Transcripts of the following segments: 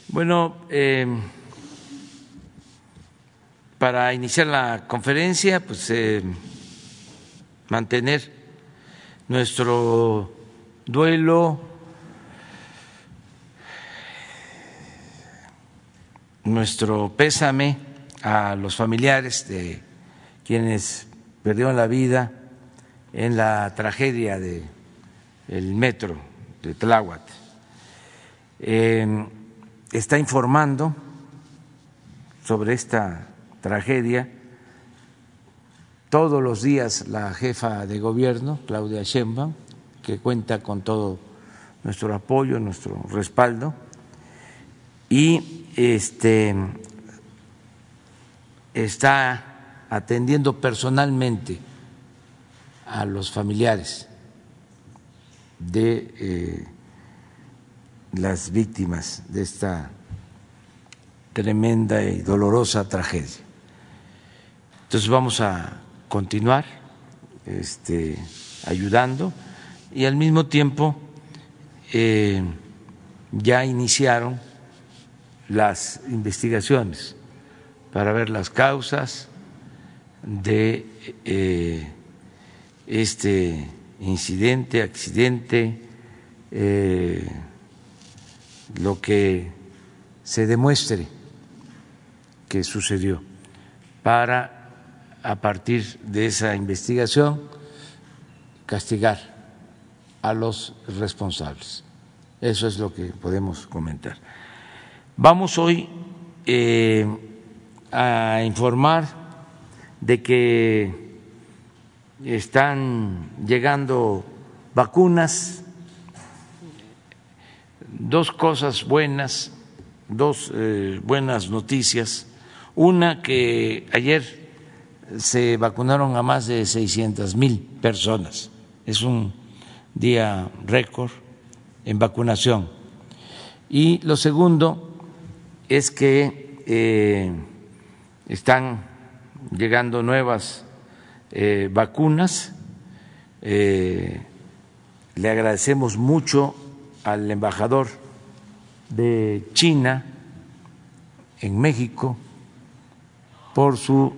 Bueno, para iniciar la conferencia, pues mantener nuestro duelo, nuestro pésame a los familiares de quienes perdieron la vida en la tragedia del metro de Tláhuac. Está informando sobre esta tragedia todos los días la jefa de gobierno, Claudia Sheinbaum, que cuenta con todo nuestro apoyo, nuestro respaldo, y está atendiendo personalmente a los familiares de las víctimas de esta tremenda y dolorosa tragedia. Entonces vamos a continuar ayudando y al mismo tiempo ya iniciaron las investigaciones para ver las causas de este incidente, accidente, lo que se demuestre que sucedió, para a partir de esa investigación castigar a los responsables. Eso es lo que podemos comentar. Vamos hoy a informar de que están llegando vacunas. Dos cosas buenas, dos buenas noticias. Una, que ayer se vacunaron a más de 600,000 personas. Es un día récord en vacunación. Y lo segundo es que están llegando nuevas vacunas. Le agradecemos mucho al embajador de China en México por su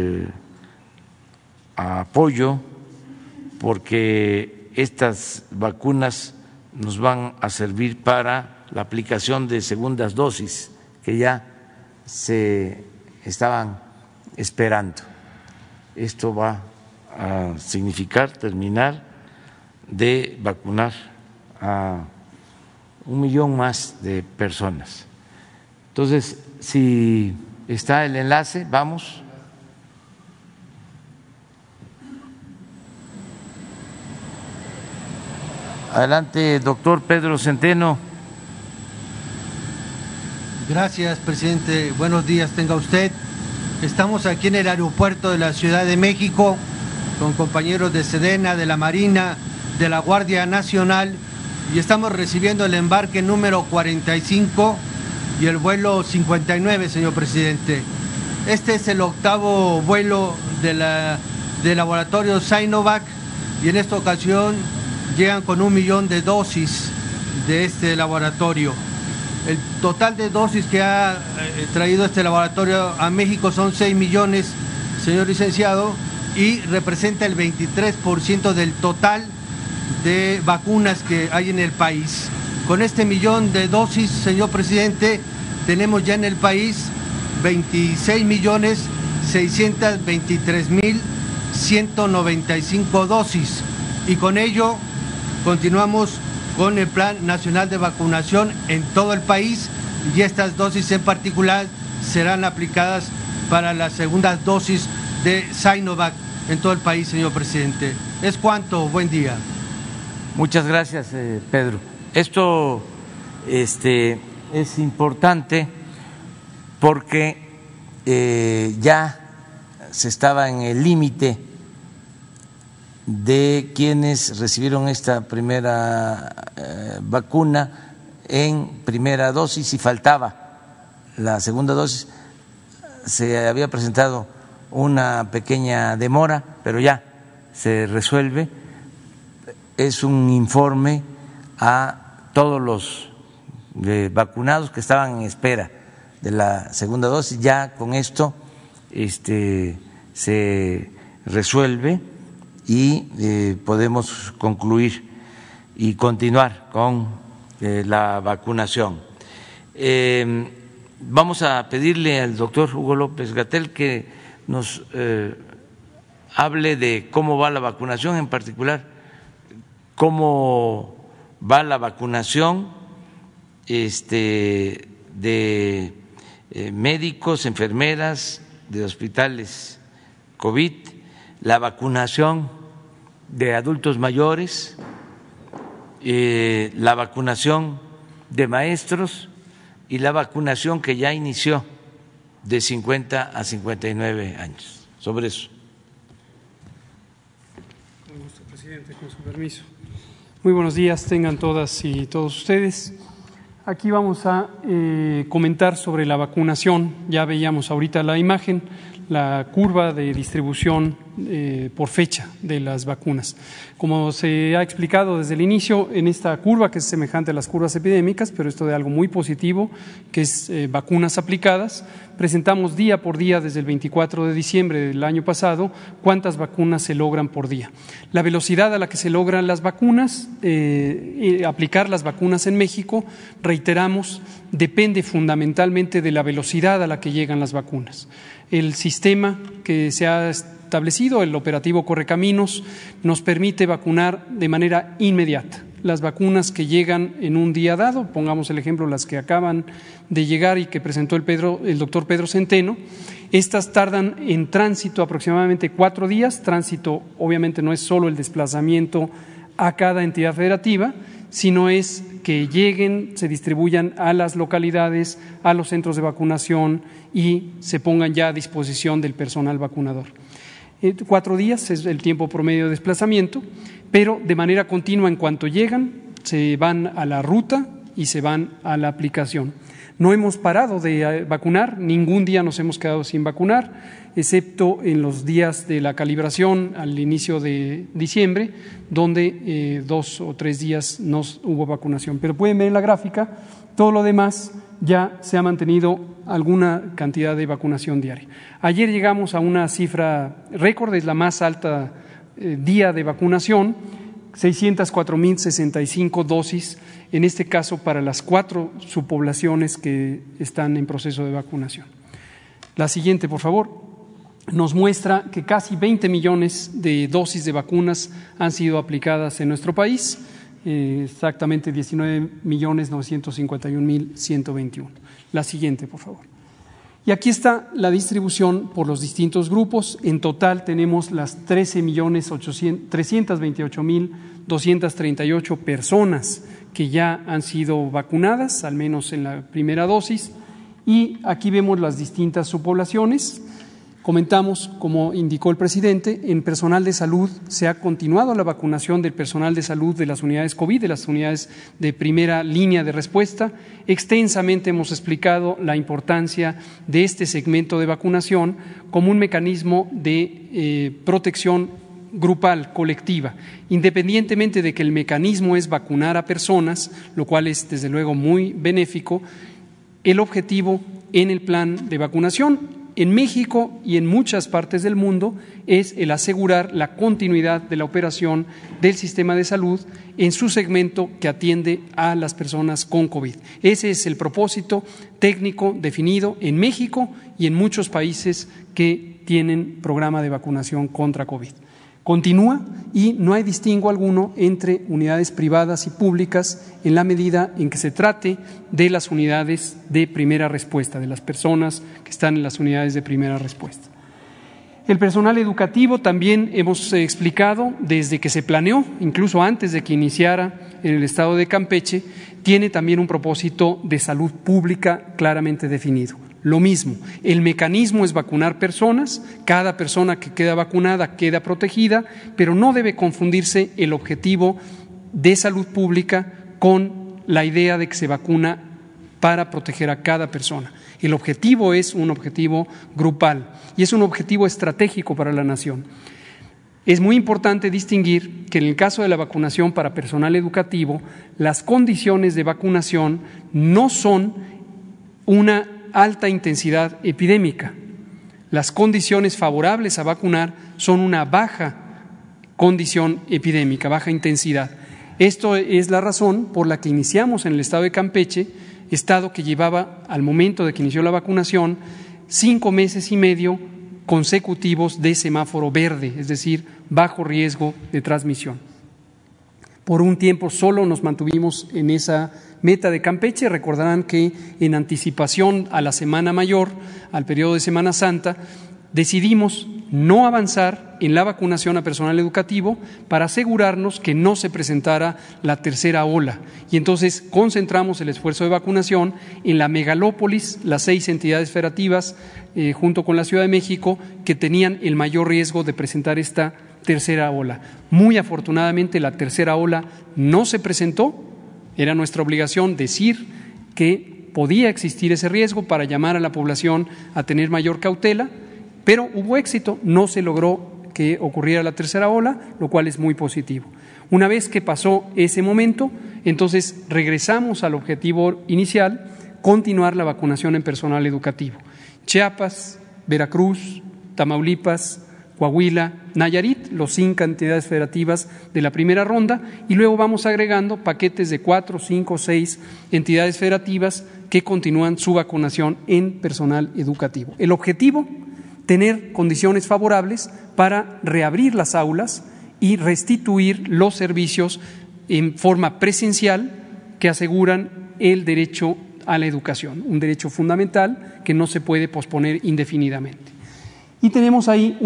apoyo, porque estas vacunas nos van a servir para la aplicación de segundas dosis que ya se estaban esperando. Esto va a significar terminar de vacunar a 1 millón más de personas. Entonces, si está el enlace, vamos. Adelante, doctor Pedro Centeno. Gracias, presidente. Buenos días, tenga usted. Estamos aquí en el aeropuerto de la Ciudad de México con compañeros de Sedena, de la Marina, de la Guardia Nacional, y estamos recibiendo el embarque número 45 y el vuelo 59, señor presidente. Este es el octavo vuelo del laboratorio Sinovac, y en esta ocasión llegan con 1 millón de dosis de este laboratorio. El total de dosis que ha traído este laboratorio a México son 6 millones, señor licenciado, y representa el 23% del total de vacunas que hay en el país. Con este millón de dosis, señor presidente, tenemos ya en el país 26.623.195 dosis, y con ello continuamos con el Plan Nacional de Vacunación en todo el país, y estas dosis en particular serán aplicadas para las segundas dosis de Sinovac en todo el país, señor presidente. Es cuanto. Buen día. Muchas gracias, Pedro. Esto es importante porque ya se estaba en el límite de quienes recibieron esta primera vacuna en primera dosis y faltaba la segunda dosis. Se había presentado una pequeña demora, pero ya se resuelve. Es un informe a todos los vacunados que estaban en espera de la segunda dosis. Ya con esto se resuelve y podemos concluir y continuar con la vacunación. Vamos a pedirle al doctor Hugo López-Gatell que nos hable de cómo va la vacunación, en particular cómo va la vacunación de médicos, enfermeras, de hospitales COVID, la vacunación de adultos mayores, la vacunación de maestros y la vacunación que ya inició de 50 a 59 años. Sobre eso. Con gusto, presidente, con su permiso. Muy buenos días, tengan todas y todos ustedes. Aquí vamos a comentar sobre la vacunación. Ya veíamos ahorita la imagen, la curva de distribución por fecha de las vacunas. Como se ha explicado desde el inicio, en esta curva, que es semejante a las curvas epidémicas, pero esto de algo muy positivo, que es vacunas aplicadas, presentamos día por día desde el 24 de diciembre del año pasado cuántas vacunas se logran por día. La velocidad a la que se logran las vacunas, aplicar las vacunas en México, reiteramos, depende fundamentalmente de la velocidad a la que llegan las vacunas. El sistema que se ha establecido, el operativo Correcaminos, nos permite vacunar de manera inmediata. Las vacunas que llegan en un día dado, pongamos el ejemplo, las que acaban de llegar y que presentó el doctor Pedro Centeno, estas tardan en tránsito aproximadamente 4 días. Tránsito obviamente no es solo el desplazamiento a cada entidad federativa, sino es que lleguen, se distribuyan a las localidades, a los centros de vacunación y se pongan ya a disposición del personal vacunador. 4 días es el tiempo promedio de desplazamiento, pero de manera continua, en cuanto llegan, se van a la ruta y se van a la aplicación. No hemos parado de vacunar, ningún día nos hemos quedado sin vacunar, excepto en los días de la calibración al inicio de diciembre, donde 2 o 3 días no hubo vacunación. Pero pueden ver en la gráfica, todo lo demás ya se ha mantenido alguna cantidad de vacunación diaria. Ayer llegamos a una cifra récord, es la más alta día de vacunación, 604,065 dosis, en este caso para las 4 subpoblaciones que están en proceso de vacunación. La siguiente, por favor, nos muestra que casi 20 millones de dosis de vacunas han sido aplicadas en nuestro país, exactamente 19.951.121. La siguiente, por favor. Y aquí está la distribución por los distintos grupos. En total tenemos las 13.328.238 personas que ya han sido vacunadas, al menos en la primera dosis. Y aquí vemos las distintas subpoblaciones. Comentamos, como indicó el presidente, en personal de salud se ha continuado la vacunación del personal de salud de las unidades COVID, de las unidades de primera línea de respuesta. Extensamente hemos explicado la importancia de este segmento de vacunación como un mecanismo de protección grupal, colectiva, independientemente de que el mecanismo es vacunar a personas, lo cual es desde luego muy benéfico. El objetivo en el plan de vacunación en México y en muchas partes del mundo es el asegurar la continuidad de la operación del sistema de salud en su segmento que atiende a las personas con COVID. Ese es el propósito técnico definido en México y en muchos países que tienen programa de vacunación contra COVID. Continúa y no hay distingo alguno entre unidades privadas y públicas en la medida en que se trate de las unidades de primera respuesta, de las personas que están en las unidades de primera respuesta. El personal educativo también hemos explicado desde que se planeó, incluso antes de que iniciara en el estado de Campeche, tiene también un propósito de salud pública claramente definido. Lo mismo, el mecanismo es vacunar personas, cada persona que queda vacunada queda protegida, pero no debe confundirse el objetivo de salud pública con la idea de que se vacuna para proteger a cada persona. El objetivo es un objetivo grupal y es un objetivo estratégico para la nación. Es muy importante distinguir que en el caso de la vacunación para personal educativo, las condiciones de vacunación no son una alta intensidad epidémica. Las condiciones favorables a vacunar son una baja condición epidémica, baja intensidad. Esto es la razón por la que iniciamos en el estado de Campeche, estado que llevaba al momento de que inició la vacunación 5 meses y medio consecutivos de semáforo verde, es decir, bajo riesgo de transmisión. Por un tiempo solo nos mantuvimos en esa meta de Campeche. Recordarán que en anticipación a la Semana Mayor, al periodo de Semana Santa, decidimos no avanzar en la vacunación a personal educativo para asegurarnos que no se presentara la tercera ola. Y entonces concentramos el esfuerzo de vacunación en la megalópolis, las 6 entidades federativas, junto con la Ciudad de México, que tenían el mayor riesgo de presentar esta tercera ola. Muy afortunadamente la tercera ola no se presentó. Era nuestra obligación decir que podía existir ese riesgo para llamar a la población a tener mayor cautela, pero hubo éxito, no se logró que ocurriera la tercera ola, lo cual es muy positivo. Una vez que pasó ese momento, entonces regresamos al objetivo inicial, continuar la vacunación en personal educativo. Chiapas, Veracruz, Tamaulipas, Coahuila, Nayarit, los 5 entidades federativas de la primera ronda, y luego vamos agregando paquetes de 4, 5, 6 entidades federativas que continúan su vacunación en personal educativo. El objetivo, tener condiciones favorables para reabrir las aulas y restituir los servicios en forma presencial que aseguran el derecho a la educación, un derecho fundamental que no se puede posponer indefinidamente. Y tenemos ahí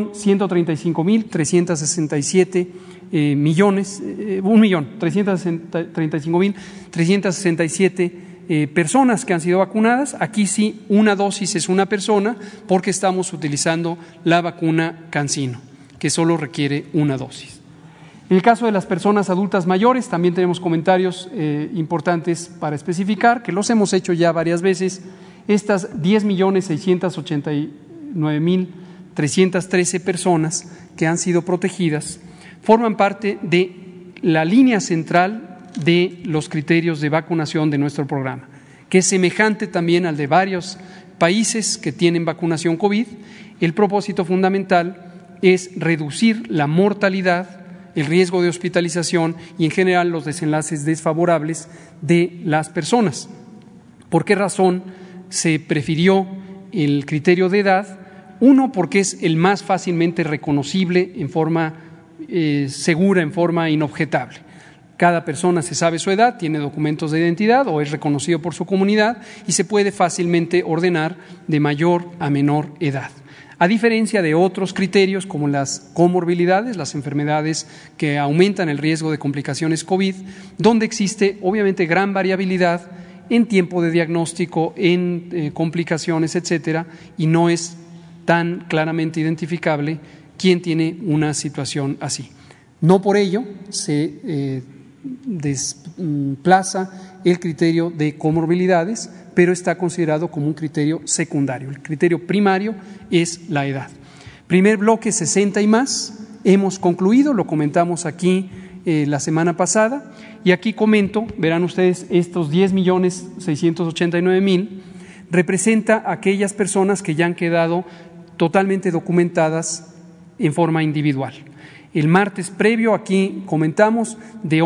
1.365.367 personas que han sido vacunadas. Aquí sí, una dosis es una persona porque estamos utilizando la vacuna CanSino, que solo requiere una dosis. En el caso de las personas adultas mayores, también tenemos comentarios importantes para especificar, que los hemos hecho ya varias veces. Estas 10.689.313 personas que han sido protegidas forman parte de la línea central de los criterios de vacunación de nuestro programa, que es semejante también al de varios países que tienen vacunación COVID. El propósito fundamental es reducir la mortalidad, el riesgo de hospitalización y en general los desenlaces desfavorables de las personas. ¿Por qué razón se prefirió el criterio de edad? Uno, porque es el más fácilmente reconocible en forma segura, en forma inobjetable. Cada persona se sabe su edad, tiene documentos de identidad o es reconocido por su comunidad y se puede fácilmente ordenar de mayor a menor edad. A diferencia de otros criterios como las comorbilidades, las enfermedades que aumentan el riesgo de complicaciones COVID, donde existe obviamente gran variabilidad en tiempo de diagnóstico, en complicaciones, etcétera, y no es tan claramente identificable quién tiene una situación así. No por ello se desplaza el criterio de comorbilidades, pero está considerado como un criterio secundario. El criterio primario es la edad. Primer bloque, 60 y más, hemos concluido, lo comentamos aquí la semana pasada, y aquí comento, verán ustedes, estos 10.689.000 representa a aquellas personas que ya han quedado totalmente documentadas en forma individual. El martes previo aquí comentamos de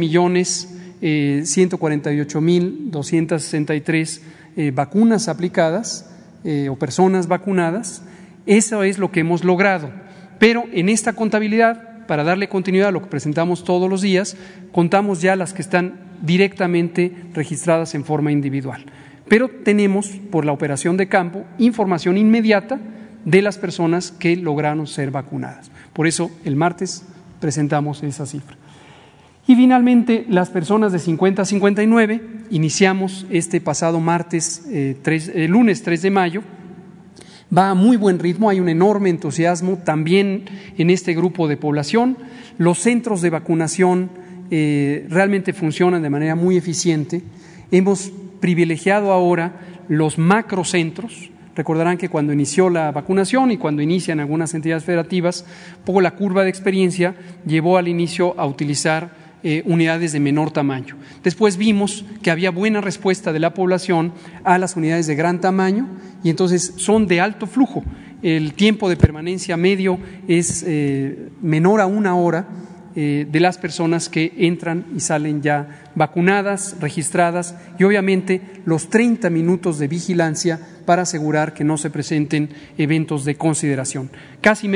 11.148.263 vacunas aplicadas o personas vacunadas. Eso es lo que hemos logrado. Pero en esta contabilidad, para darle continuidad a lo que presentamos todos los días, contamos ya las que están directamente registradas en forma individual. Pero tenemos, por la operación de campo, información inmediata de las personas que lograron ser vacunadas. Por eso el martes presentamos esa cifra. Y finalmente, las personas de 50 a 59, iniciamos este pasado lunes 3 de mayo, va a muy buen ritmo, hay un enorme entusiasmo también en este grupo de población. Los centros de vacunación realmente funcionan de manera muy eficiente. Hemos privilegiado ahora los macrocentros, Recordarán que cuando inició la vacunación y cuando inician algunas entidades federativas, poco la curva de experiencia llevó al inicio a utilizar unidades de menor tamaño. Después vimos que había buena respuesta de la población a las unidades de gran tamaño y entonces son de alto flujo. El tiempo de permanencia medio es menor a 1 hora de las personas que entran y salen ya vacunadas, registradas, y obviamente los 30 minutos de vigilancia para asegurar que no se presenten eventos de consideración. Casi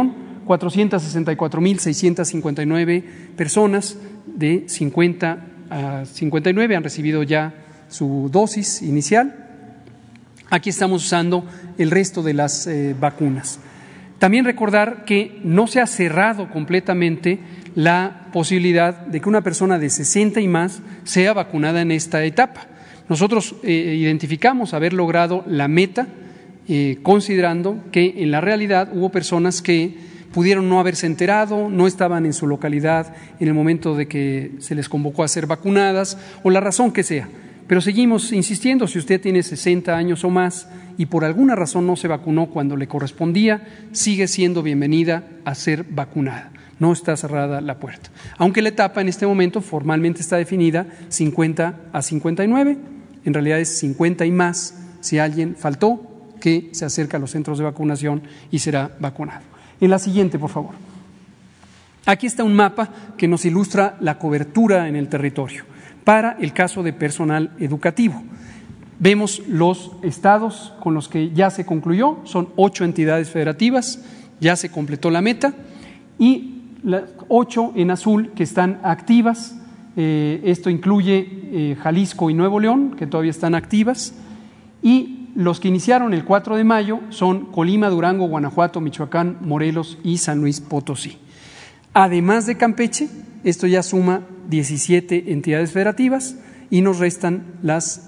500,464,659 personas de 50 a 59 han recibido ya su dosis inicial. Aquí estamos usando el resto de las vacunas. También recordar que no se ha cerrado completamente la posibilidad de que una persona de 60 y más sea vacunada en esta etapa. Nosotros identificamos haber logrado la meta, considerando que en la realidad hubo personas que pudieron no haberse enterado, no estaban en su localidad en el momento de que se les convocó a ser vacunadas o la razón que sea. Pero seguimos insistiendo, si usted tiene 60 años o más y por alguna razón no se vacunó cuando le correspondía, sigue siendo bienvenida a ser vacunada. No está cerrada la puerta. Aunque la etapa en este momento formalmente está definida 50 a 59, en realidad es 50 y más si alguien faltó, que se acerca a los centros de vacunación y será vacunado. En la siguiente, por favor. Aquí está un mapa que nos ilustra la cobertura en el territorio para el caso de personal educativo. Vemos los estados con los que ya se concluyó, son 8 entidades federativas, ya se completó la meta, y las 8 en azul que están activas. Esto incluye Jalisco y Nuevo León, que todavía están activas, y los que iniciaron el 4 de mayo son Colima, Durango, Guanajuato, Michoacán, Morelos y San Luis Potosí. Además de Campeche, esto ya suma 17 entidades federativas y nos restan las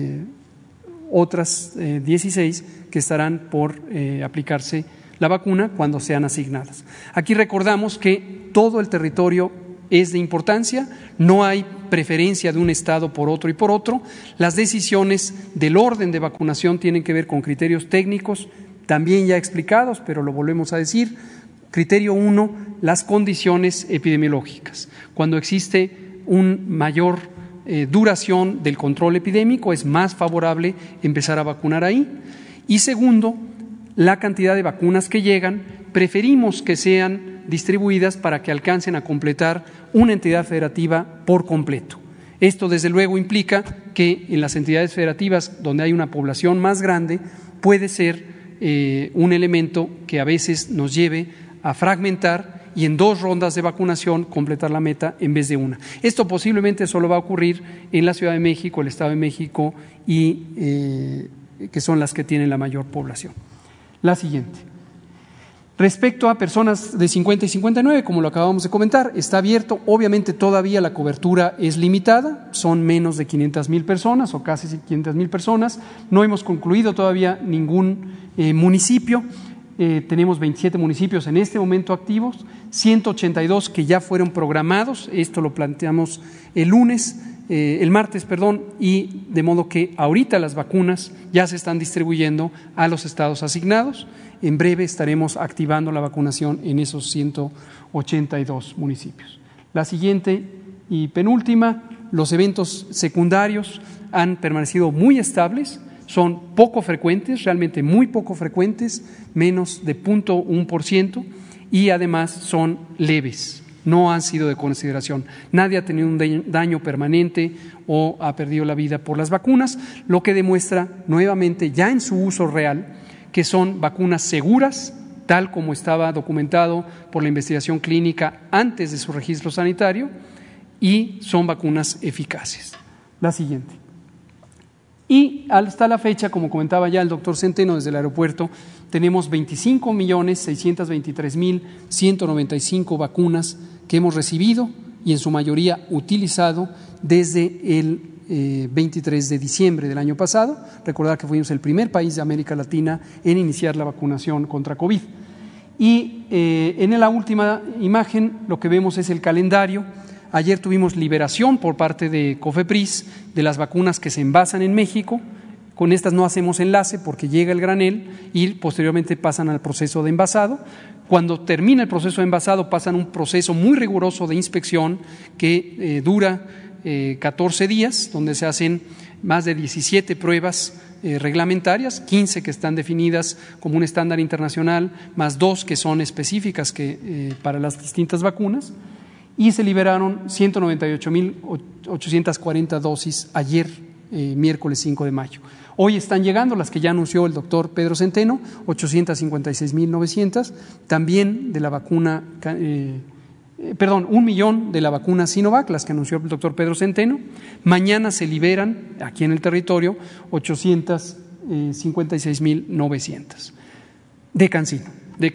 otras 16 que estarán por aplicarse la vacuna cuando sean asignadas. Aquí recordamos que todo el territorio es de importancia, no hay preferencia de un estado por otro y por otro. Las decisiones del orden de vacunación tienen que ver con criterios técnicos, también ya explicados, pero lo volvemos a decir. Criterio 1, las condiciones epidemiológicas. Cuando existe una mayor duración del control epidémico, es más favorable empezar a vacunar ahí. Y segundo, la cantidad de vacunas que llegan, preferimos que sean distribuidas para que alcancen a completar una entidad federativa por completo. Esto, desde luego, implica que en las entidades federativas donde hay una población más grande puede ser un elemento que a veces nos lleve a fragmentar y en 2 rondas de vacunación completar la meta en vez de una. Esto posiblemente solo va a ocurrir en la Ciudad de México, el Estado de México y que son las que tienen la mayor población. La siguiente. Respecto a personas de 50 y 59, como lo acabamos de comentar, está abierto. Obviamente todavía la cobertura es limitada, son menos de 500,000 personas o casi 500,000 personas. No hemos concluido todavía ningún municipio. Tenemos 27 municipios en este momento activos, 182 que ya fueron programados. Esto lo planteamos el martes, y de modo que ahorita las vacunas ya se están distribuyendo a los estados asignados. En breve estaremos activando la vacunación en esos 182 municipios. La siguiente y penúltima, los eventos secundarios han permanecido muy estables. Son poco frecuentes, realmente muy poco frecuentes, menos de 0.1%, y además son leves, no han sido de consideración. Nadie ha tenido un daño permanente o ha perdido la vida por las vacunas, lo que demuestra nuevamente ya en su uso real que son vacunas seguras, tal como estaba documentado por la investigación clínica antes de su registro sanitario, y son vacunas eficaces. La siguiente. Y hasta la fecha, como comentaba ya el doctor Centeno desde el aeropuerto, tenemos 25.623.195 vacunas que hemos recibido y en su mayoría utilizado desde el 23 de diciembre del año pasado. Recordar que fuimos el primer país de América Latina en iniciar la vacunación contra COVID. Y en la última imagen lo que vemos es el calendario. Ayer tuvimos liberación por parte de COFEPRIS de las vacunas que se envasan en México. Con estas no hacemos enlace porque llega el granel y posteriormente pasan al proceso de envasado. Cuando termina el proceso de envasado pasan un proceso muy riguroso de inspección que dura 14 días, donde se hacen más de 17 pruebas reglamentarias, 15 que están definidas como un estándar internacional, más 2 que son específicas para las distintas vacunas, y se liberaron 198.840 dosis ayer, miércoles 5 de mayo. Hoy están llegando las que ya anunció el doctor Pedro Centeno, 856.900, también de la vacuna, 1 millón de la vacuna Sinovac, las que anunció el doctor Pedro Centeno. Mañana se liberan aquí en el territorio 856.900 de CanSino.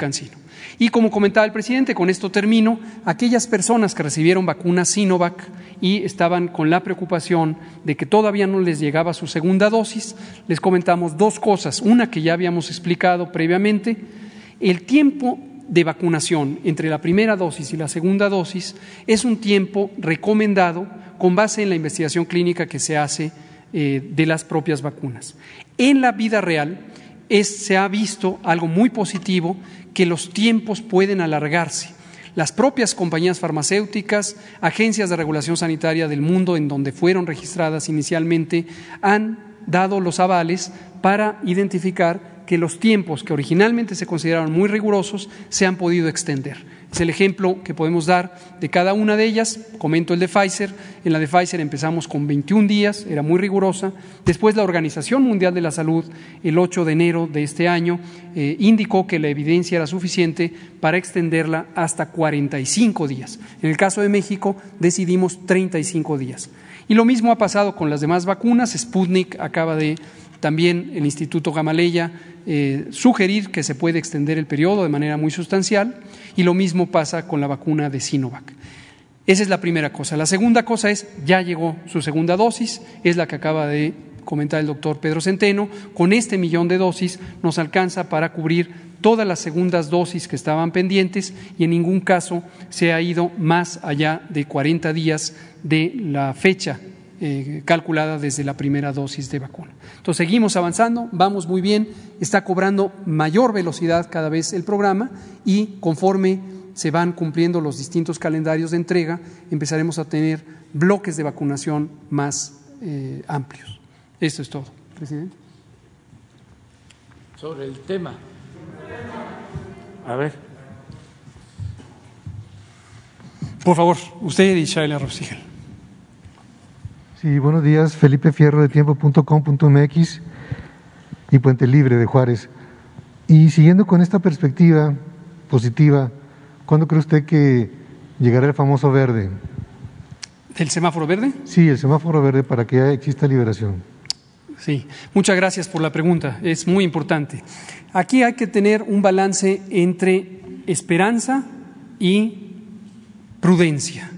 Y como comentaba el presidente, con esto termino, aquellas personas que recibieron vacuna Sinovac y estaban con la preocupación de que todavía no les llegaba su segunda dosis, les comentamos 2 cosas. Una que ya habíamos explicado previamente: el tiempo de vacunación entre la primera dosis y la segunda dosis es un tiempo recomendado con base en la investigación clínica que se hace de las propias vacunas. En la vida real se ha visto algo muy positivo, que los tiempos pueden alargarse. Las propias compañías farmacéuticas, agencias de regulación sanitaria del mundo en donde fueron registradas inicialmente, han dado los avales para identificar que los tiempos que originalmente se consideraron muy rigurosos se han podido extender. Es el ejemplo que podemos dar de cada una de ellas. Comento el de Pfizer. En la de Pfizer empezamos con 21 días, era muy rigurosa. Después la Organización Mundial de la Salud, el 8 de enero de este año, indicó que la evidencia era suficiente para extenderla hasta 45 días. En el caso de México decidimos 35 días. Y lo mismo ha pasado con las demás vacunas. Sputnik acaba de, también el Instituto Gamaleya, sugerir que se puede extender el periodo de manera muy sustancial, y lo mismo pasa con la vacuna de Sinovac. Esa es la primera cosa. La segunda cosa es, ya llegó su segunda dosis, es la que acaba de comentar el doctor Pedro Centeno. Con este 1 millón de dosis nos alcanza para cubrir todas las segundas dosis que estaban pendientes, y en ningún caso se ha ido más allá de 40 días de la fecha calculada desde la primera dosis de vacuna. Entonces seguimos avanzando, vamos muy bien, está cobrando mayor velocidad cada vez el programa, y conforme se van cumpliendo los distintos calendarios de entrega, empezaremos a tener bloques de vacunación más amplios. Esto es todo, presidente. Sobre el tema. A ver. Por favor, usted y Shaila Rosigel. Sí, buenos días. Felipe Fierro de tiempo.com.mx y Puente Libre de Juárez. Y siguiendo con esta perspectiva positiva, ¿cuándo cree usted que llegará el famoso verde? ¿El semáforo verde? Sí, el semáforo verde, para que ya exista liberación. Sí, muchas gracias por la pregunta, es muy importante. Aquí hay que tener un balance entre esperanza y prudencia.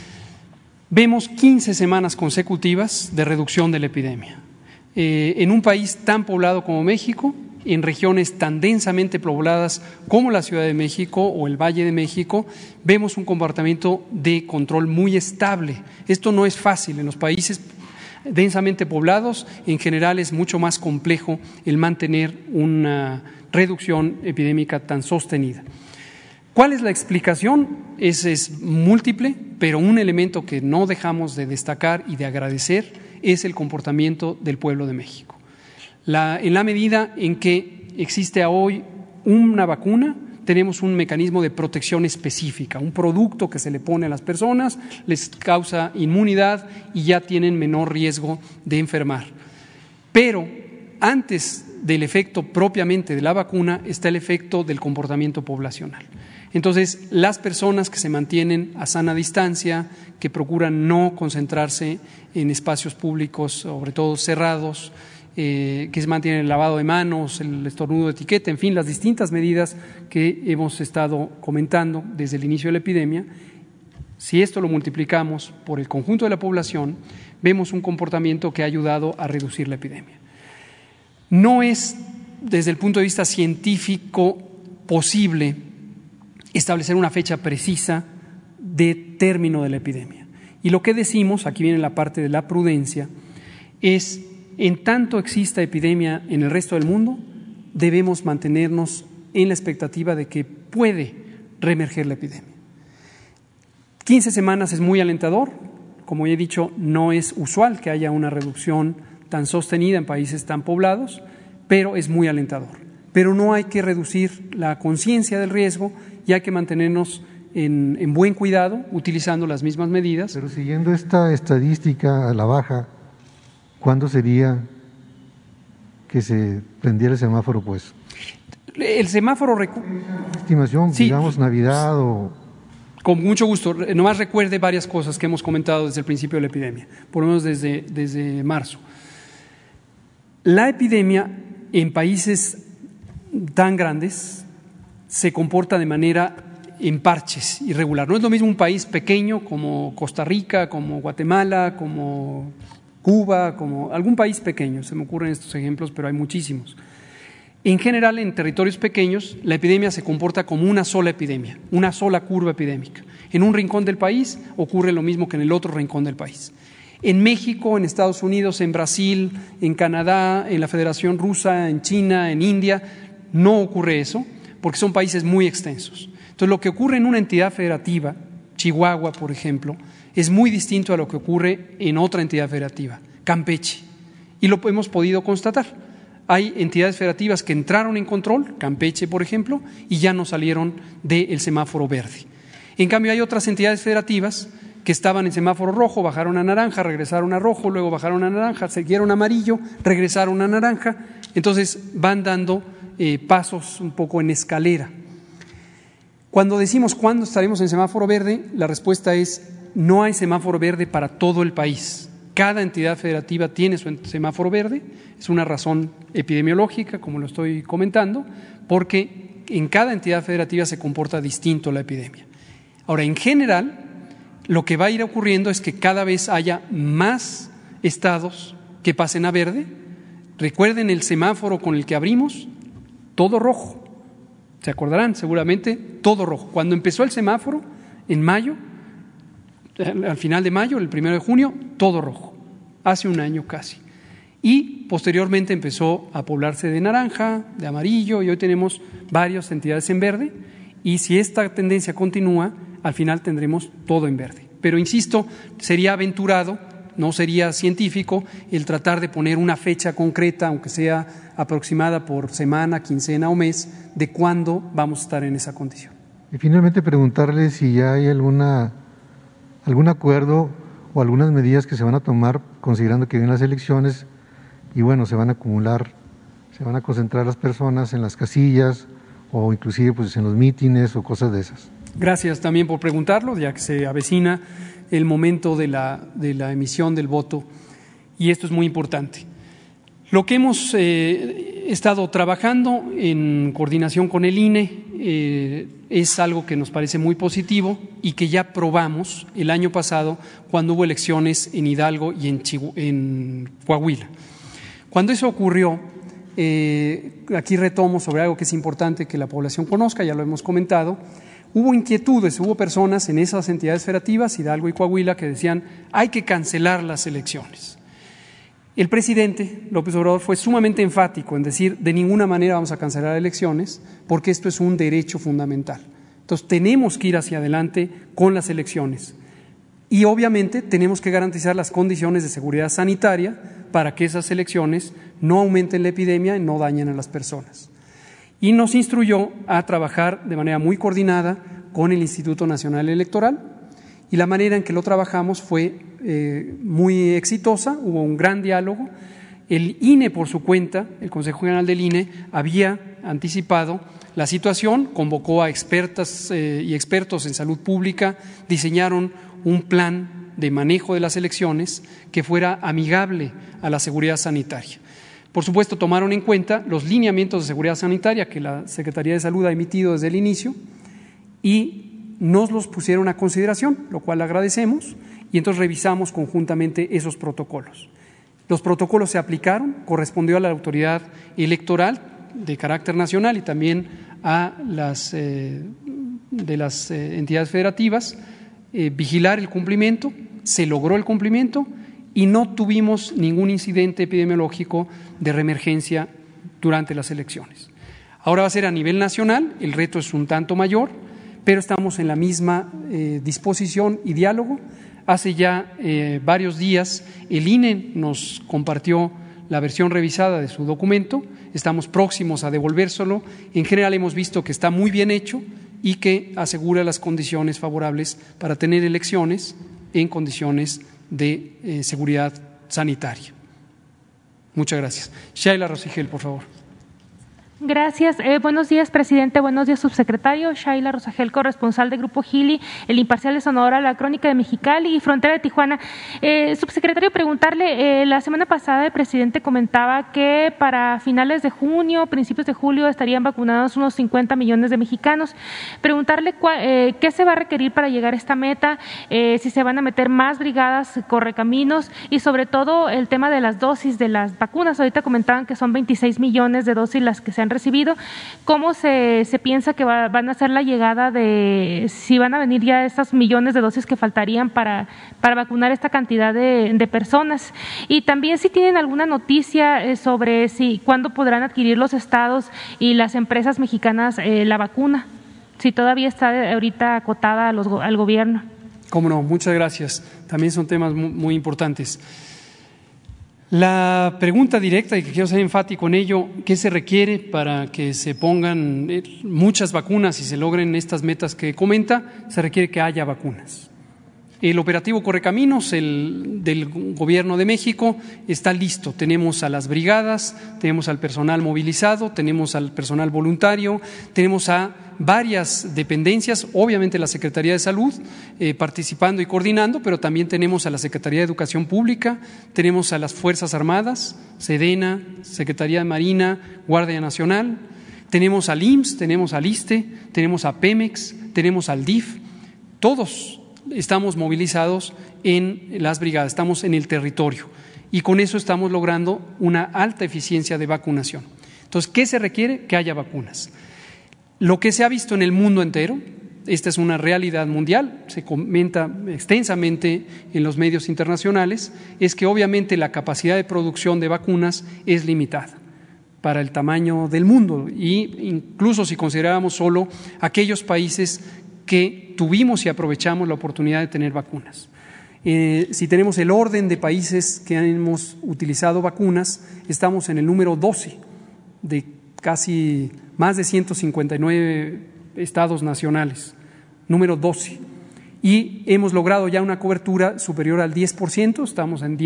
Vemos 15 semanas consecutivas de reducción de la epidemia. En un país tan poblado como México, en regiones tan densamente pobladas como la Ciudad de México o el Valle de México, vemos un comportamiento de control muy estable. Esto no es fácil. En los países densamente poblados, en general es mucho más complejo el mantener una reducción epidémica tan sostenida. ¿Cuál es la explicación? Es múltiple, pero un elemento que no dejamos de destacar y de agradecer es el comportamiento del pueblo de México. En la medida en que existe hoy una vacuna, tenemos un mecanismo de protección específica, un producto que se le pone a las personas, les causa inmunidad y ya tienen menor riesgo de enfermar. Pero antes del efecto propiamente de la vacuna está el efecto del comportamiento poblacional. Entonces, las personas que se mantienen a sana distancia, que procuran no concentrarse en espacios públicos, sobre todo cerrados, que se mantienen el lavado de manos, el estornudo de etiqueta, en fin, las distintas medidas que hemos estado comentando desde el inicio de la epidemia, si esto lo multiplicamos por el conjunto de la población, vemos un comportamiento que ha ayudado a reducir la epidemia. No es, desde el punto de vista científico, posible establecer una fecha precisa de término de la epidemia. Y lo que decimos, aquí viene la parte de la prudencia, es en tanto exista epidemia en el resto del mundo, debemos mantenernos en la expectativa de que puede reemerger la epidemia. 15 semanas es muy alentador. Como ya he dicho, no es usual que haya una reducción tan sostenida en países tan poblados, pero es muy alentador. Pero no hay que reducir la conciencia del riesgo y hay que mantenernos en buen cuidado, utilizando las mismas medidas. Pero siguiendo esta estadística a la baja, ¿cuándo sería que se prendiera el semáforo, pues? El semáforo… Estimación, sí, digamos, Navidad o… Con mucho gusto. Nomás recuerde varias cosas que hemos comentado desde el principio de la epidemia, por lo menos desde marzo. La epidemia en países tan grandes se comporta de manera en parches, irregular. No es lo mismo un país pequeño como Costa Rica, como Guatemala, como Cuba, como algún país pequeño. Se me ocurren estos ejemplos, pero hay muchísimos. En general, en territorios pequeños, la epidemia se comporta como una sola epidemia, una sola curva epidémica. En un rincón del país ocurre lo mismo que en el otro rincón del país. En México, en Estados Unidos, en Brasil, en Canadá, en la Federación Rusa, en China, en India, no ocurre eso, porque son países muy extensos. Entonces, lo que ocurre en una entidad federativa, Chihuahua, por ejemplo, es muy distinto a lo que ocurre en otra entidad federativa, Campeche, y lo hemos podido constatar. Hay entidades federativas que entraron en control, Campeche, por ejemplo, y ya no salieron del semáforo verde. En cambio, hay otras entidades federativas que estaban en semáforo rojo, bajaron a naranja, regresaron a rojo, luego bajaron a naranja, siguieron a amarillo, regresaron a naranja. Entonces, van dando pasos un poco en escalera. Cuando decimos cuándo estaremos en semáforo verde, la respuesta es: no hay semáforo verde para todo el país. Cada entidad federativa tiene su semáforo verde, es una razón epidemiológica, como lo estoy comentando, porque en cada entidad federativa se comporta distinto la epidemia. Ahora, en general, lo que va a ir ocurriendo es que cada vez haya más estados que pasen a verde. Recuerden el semáforo con el que abrimos, todo rojo. Se acordarán seguramente, todo rojo. Cuando empezó el semáforo, en mayo, al final de mayo, el 1 de junio, todo rojo, hace un año casi. Y posteriormente empezó a poblarse de naranja, de amarillo, y hoy tenemos varias entidades en verde, y si esta tendencia continúa, al final tendremos todo en verde. Pero insisto, sería aventurado, no sería científico el tratar de poner una fecha concreta, aunque sea aproximada por semana, quincena o mes, de cuándo vamos a estar en esa condición. Y finalmente preguntarle si ya hay algún acuerdo o algunas medidas que se van a tomar considerando que vienen las elecciones y bueno, se van a acumular, se van a concentrar las personas en las casillas o inclusive pues en los mítines o cosas de esas. Gracias también por preguntarlo, ya que se avecina el momento de la emisión del voto y esto es muy importante. Lo que hemos estado trabajando en coordinación con el INE es algo que nos parece muy positivo y que ya probamos el año pasado cuando hubo elecciones en Hidalgo y en Coahuila. Cuando eso ocurrió, aquí retomo sobre algo que es importante que la población conozca, ya lo hemos comentado. Hubo inquietudes, hubo personas en esas entidades federativas, Hidalgo y Coahuila, que decían hay que cancelar las elecciones. El presidente López Obrador fue sumamente enfático en decir de ninguna manera vamos a cancelar elecciones porque esto es un derecho fundamental. Entonces tenemos que ir hacia adelante con las elecciones y obviamente tenemos que garantizar las condiciones de seguridad sanitaria para que esas elecciones no aumenten la epidemia y no dañen a las personas. Y nos instruyó a trabajar de manera muy coordinada con el Instituto Nacional Electoral y la manera en que lo trabajamos fue muy exitosa, hubo un gran diálogo. El INE por su cuenta, el Consejo General del INE, había anticipado la situación, convocó a expertas y expertos en salud pública, diseñaron un plan de manejo de las elecciones que fuera amigable a la seguridad sanitaria. Por supuesto, tomaron en cuenta los lineamientos de seguridad sanitaria que la Secretaría de Salud ha emitido desde el inicio y nos los pusieron a consideración, lo cual agradecemos, y entonces revisamos conjuntamente esos protocolos. Los protocolos se aplicaron, correspondió a la autoridad electoral de carácter nacional y también a las entidades federativas vigilar el cumplimiento, se logró el cumplimiento y no tuvimos ningún incidente epidemiológico de reemergencia durante las elecciones. Ahora va a ser a nivel nacional, el reto es un tanto mayor, pero estamos en la misma disposición y diálogo. Hace ya varios días el INE nos compartió la versión revisada de su documento, estamos próximos a devolvérselo. En general hemos visto que está muy bien hecho y que asegura las condiciones favorables para tener elecciones en condiciones de seguridad sanitaria. Muchas gracias. Shaila Rosigel, por favor. Gracias. Buenos días, presidente. Buenos días, subsecretario. Shaila Rosagel, corresponsal de Grupo Gili, El Imparcial de Sonora, La Crónica de Mexicali y Frontera de Tijuana. Subsecretario, preguntarle, la semana pasada el presidente comentaba que para finales de junio, principios de julio, estarían vacunados unos 50 millones de mexicanos. Preguntarle qué se va a requerir para llegar a esta meta, si se van a meter más brigadas, correcaminos y sobre todo el tema de las dosis de las vacunas. Ahorita comentaban que son 26 millones de dosis las que se han recibido. ¿Cómo se piensa que van a ser la llegada de, si van a venir ya estos millones de dosis que faltarían para vacunar esta cantidad de personas? Y también si tienen alguna noticia sobre cuándo podrán adquirir los estados y las empresas mexicanas la vacuna, si todavía está ahorita acotada al gobierno. Cómo no, muchas gracias. También son temas muy importantes. La pregunta directa, y que quiero ser enfático en ello, ¿qué se requiere para que se pongan muchas vacunas y se logren estas metas que comenta? Se requiere que haya vacunas. El operativo Correcaminos del Gobierno de México está listo. Tenemos a las brigadas, tenemos al personal movilizado, tenemos al personal voluntario, tenemos a varias dependencias, obviamente la Secretaría de Salud participando y coordinando, pero también tenemos a la Secretaría de Educación Pública, tenemos a las Fuerzas Armadas, Sedena, Secretaría de Marina, Guardia Nacional, tenemos al IMSS, tenemos al ISSSTE, tenemos a Pemex, tenemos al DIF, todos estamos movilizados en las brigadas, estamos en el territorio y con eso estamos logrando una alta eficiencia de vacunación. Entonces, ¿qué se requiere? Que haya vacunas. Lo que se ha visto en el mundo entero, esta es una realidad mundial, se comenta extensamente en los medios internacionales, es que obviamente la capacidad de producción de vacunas es limitada para el tamaño del mundo e incluso si consideráramos solo aquellos países que tuvimos y aprovechamos la oportunidad de tener vacunas. Si tenemos el orden de países que hemos utilizado vacunas, estamos en el número 12 de casi más de 159 estados nacionales, número 12. Y hemos logrado ya una cobertura superior al 10%, estamos en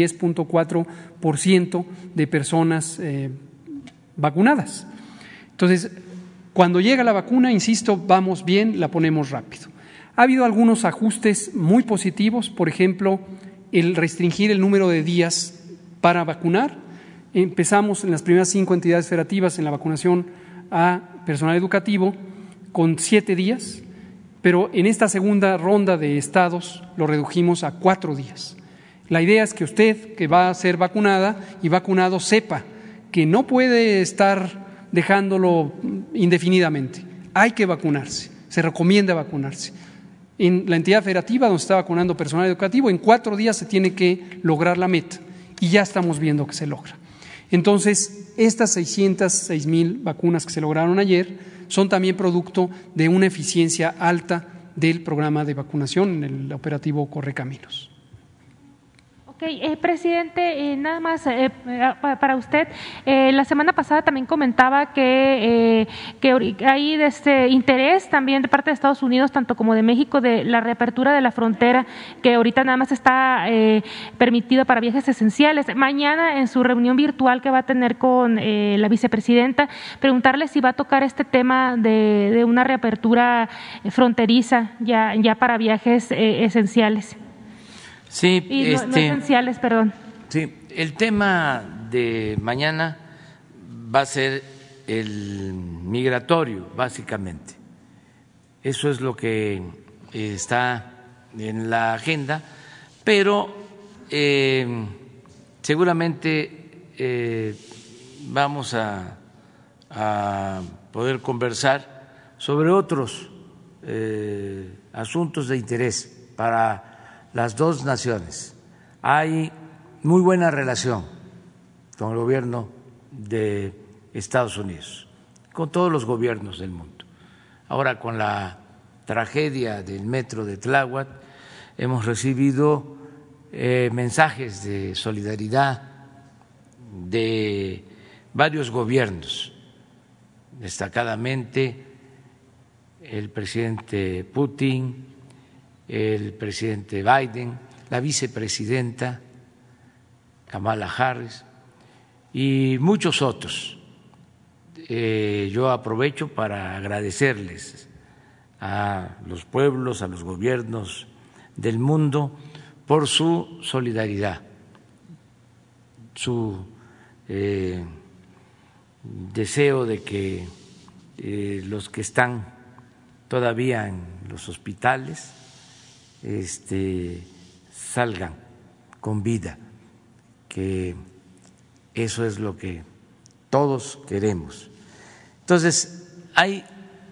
10.4% de personas vacunadas. Entonces, cuando llega la vacuna, insisto, vamos bien, la ponemos rápido. Ha habido algunos ajustes muy positivos, por ejemplo, el restringir el número de días para vacunar. Empezamos en las primeras 5 entidades federativas en la vacunación a personal educativo con 7 días, pero en esta segunda ronda de estados lo redujimos a 4 días. La idea es que usted, que va a ser vacunada y vacunado, sepa que no puede estar dejándolo indefinidamente. Hay que vacunarse, se recomienda vacunarse. En la entidad federativa donde se está vacunando personal educativo, en 4 días se tiene que lograr la meta y ya estamos viendo que se logra. Entonces, estas 606,000 vacunas que se lograron ayer son también producto de una eficiencia alta del programa de vacunación en el operativo Correcaminos. Presidente, nada más para usted, la semana pasada también comentaba que hay interés también de parte de Estados Unidos, tanto como de México, de la reapertura de la frontera, que ahorita nada más está permitido para viajes esenciales. Mañana, en su reunión virtual que va a tener con la vicepresidenta, preguntarle si va a tocar este tema de una reapertura fronteriza ya para viajes esenciales. Sí, y no esenciales, perdón. Sí, el tema de mañana va a ser el migratorio, básicamente. Eso es lo que está en la agenda, pero seguramente vamos a poder conversar sobre otros asuntos de interés para las dos naciones. Hay muy buena relación con el gobierno de Estados Unidos, con todos los gobiernos del mundo. Ahora, con la tragedia del metro de Tláhuac, hemos recibido mensajes de solidaridad de varios gobiernos, destacadamente el presidente Putin, el presidente Biden, la vicepresidenta Kamala Harris y muchos otros. Yo aprovecho para agradecerles a los pueblos, a los gobiernos del mundo por su solidaridad, su deseo de que los que están todavía en los hospitales salgan con vida, que eso es lo que todos queremos. Entonces, hay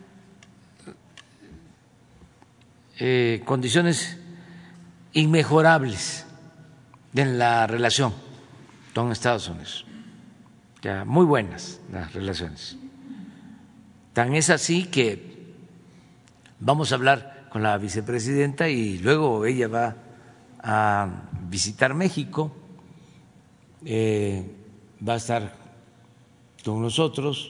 condiciones inmejorables en la relación con Estados Unidos, ya muy buenas las relaciones. Tan es así que vamos a hablar con la vicepresidenta y luego ella va a visitar México, va a estar con nosotros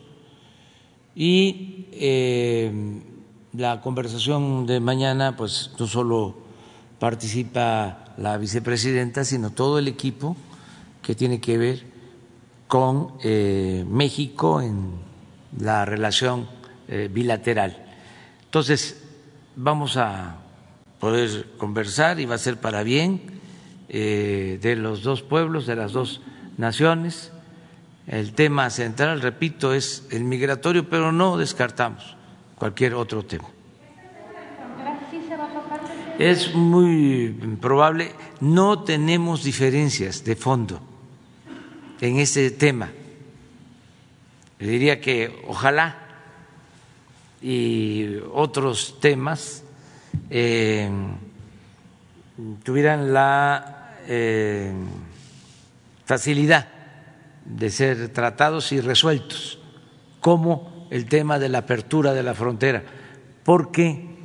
y la conversación de mañana, pues no solo participa la vicepresidenta, sino todo el equipo que tiene que ver con México en la relación bilateral. Entonces, vamos a poder conversar y va a ser para bien de los dos pueblos, de las dos naciones. El tema central, repito, es el migratorio, pero no descartamos cualquier otro tema. Es muy probable, no tenemos diferencias de fondo en ese tema. Le diría que ojalá y otros temas tuvieran la facilidad de ser tratados y resueltos, como el tema de la apertura de la frontera, porque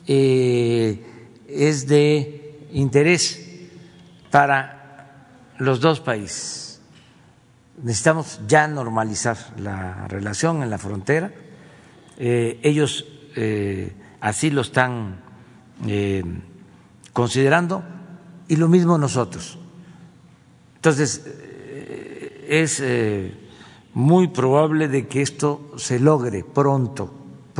es de interés para los dos países. Necesitamos ya normalizar la relación en la frontera. Ellos así lo están considerando y lo mismo nosotros. Entonces, es muy probable de que esto se logre pronto.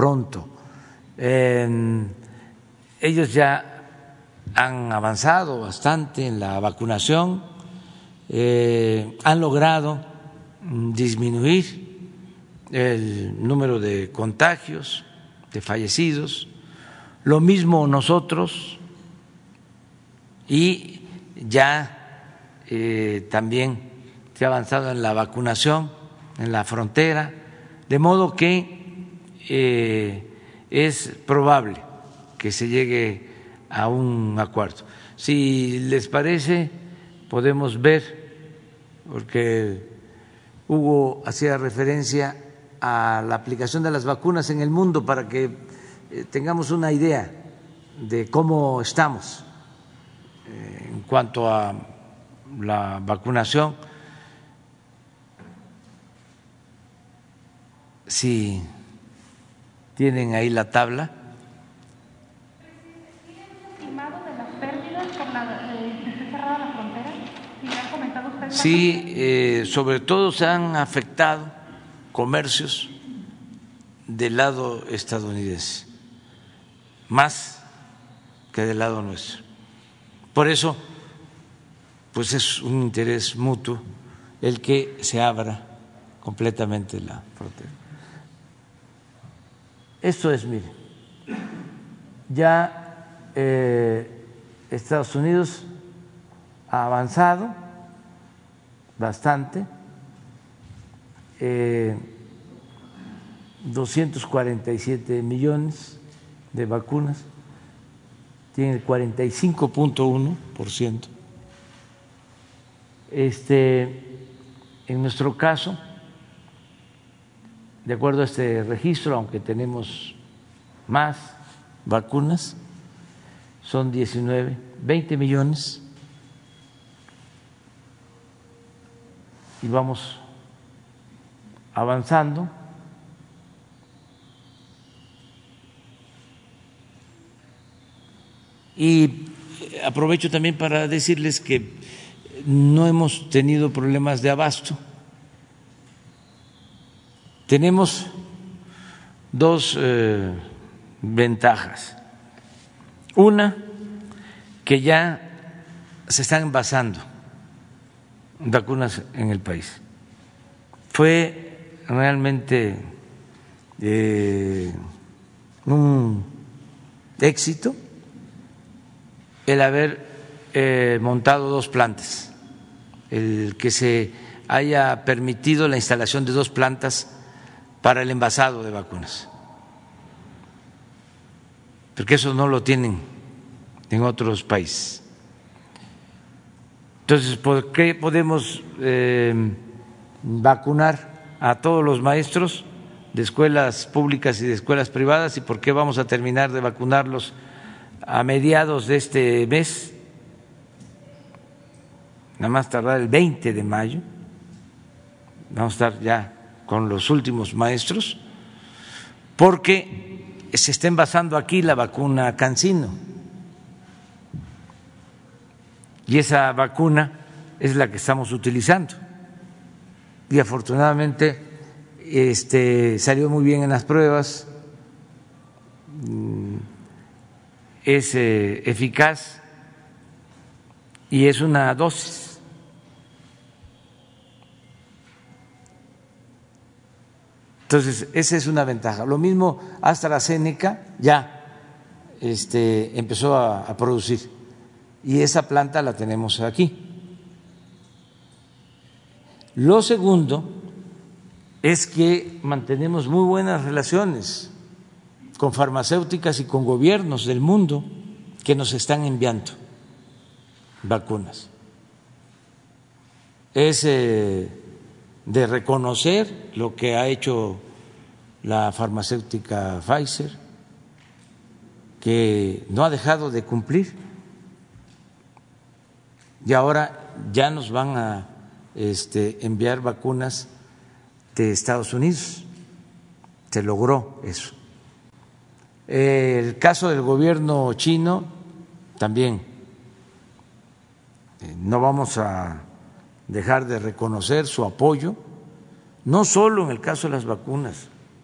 Ellos ya han avanzado bastante en la vacunación, han logrado disminuir el número de contagios, de fallecidos, lo mismo nosotros, y ya también se ha avanzado en la vacunación en la frontera, de modo que es probable que se llegue a un acuerdo. Si les parece, podemos ver, porque Hugo hacía referencia a la aplicación de las vacunas en el mundo para que tengamos una idea de cómo estamos en cuanto a la vacunación. Si tienen ahí la tabla. Sí, sobre todo se han afectado comercios del lado estadounidense, más que del lado nuestro. Por eso, pues es un interés mutuo el que se abra completamente la frontera. Esto es, mire, ya Estados Unidos ha avanzado bastante, 247 millones de vacunas, tiene el 45.1%. En nuestro caso, de acuerdo a este registro, aunque tenemos más vacunas, son 20 millones, y vamos avanzando. Y aprovecho también para decirles que no hemos tenido problemas de abasto. Tenemos dos ventajas. Una, que ya se están envasando vacunas en el país. Fue realmente un éxito el haber montado dos plantas, el que se haya permitido la instalación de dos plantas para el envasado de vacunas, porque eso no lo tienen en otros países. Entonces, ¿por qué podemos vacunar a todos los maestros de escuelas públicas y de escuelas privadas, y por qué vamos a terminar de vacunarlos a mediados de este mes, nada más tardar el 20 de mayo, vamos a estar ya con los últimos maestros, porque se está envasando aquí la vacuna CanSino, y esa vacuna es la que estamos utilizando, y afortunadamente salió muy bien en las pruebas, es eficaz y es una dosis. Entonces, esa es una ventaja. Lo mismo AstraZeneca ya empezó a producir, y esa planta la tenemos aquí. Lo segundo es que mantenemos muy buenas relaciones con farmacéuticas y con gobiernos del mundo que nos están enviando vacunas. Es de reconocer lo que ha hecho la farmacéutica Pfizer, que no ha dejado de cumplir, y ahora ya nos van a enviar vacunas de Estados Unidos. Se logró eso. El caso del gobierno chino también. No vamos a dejar de reconocer su apoyo, no solo en el caso de las vacunas,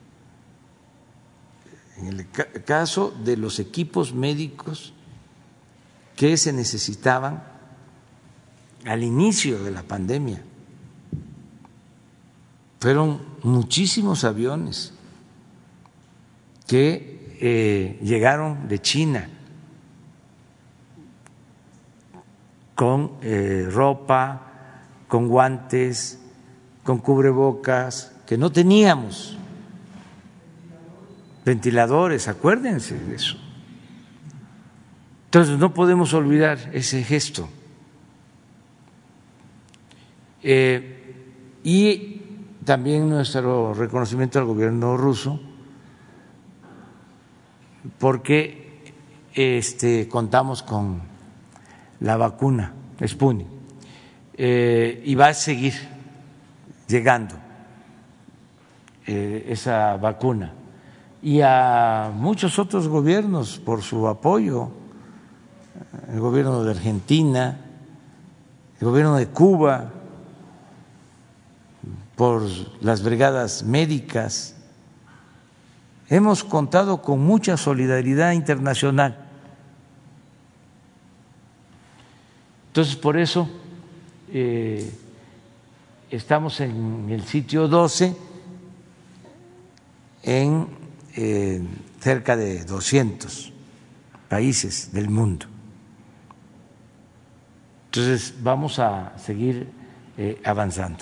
en el caso de los equipos médicos que se necesitaban al inicio de la pandemia. Fueron muchísimos aviones que llegaron de China con ropa, con guantes, con cubrebocas, que no teníamos, ventiladores, acuérdense de eso. Entonces no podemos olvidar ese gesto. Y también nuestro reconocimiento al gobierno ruso, porque contamos con la vacuna Sputnik, y va a seguir llegando esa vacuna, y a muchos otros gobiernos por su apoyo, el gobierno de Argentina, el gobierno de Cuba, por las brigadas médicas. Hemos contado con mucha solidaridad internacional. Entonces, por eso estamos en el sitio 12 en cerca de 200 países del mundo. Entonces, vamos a seguir avanzando.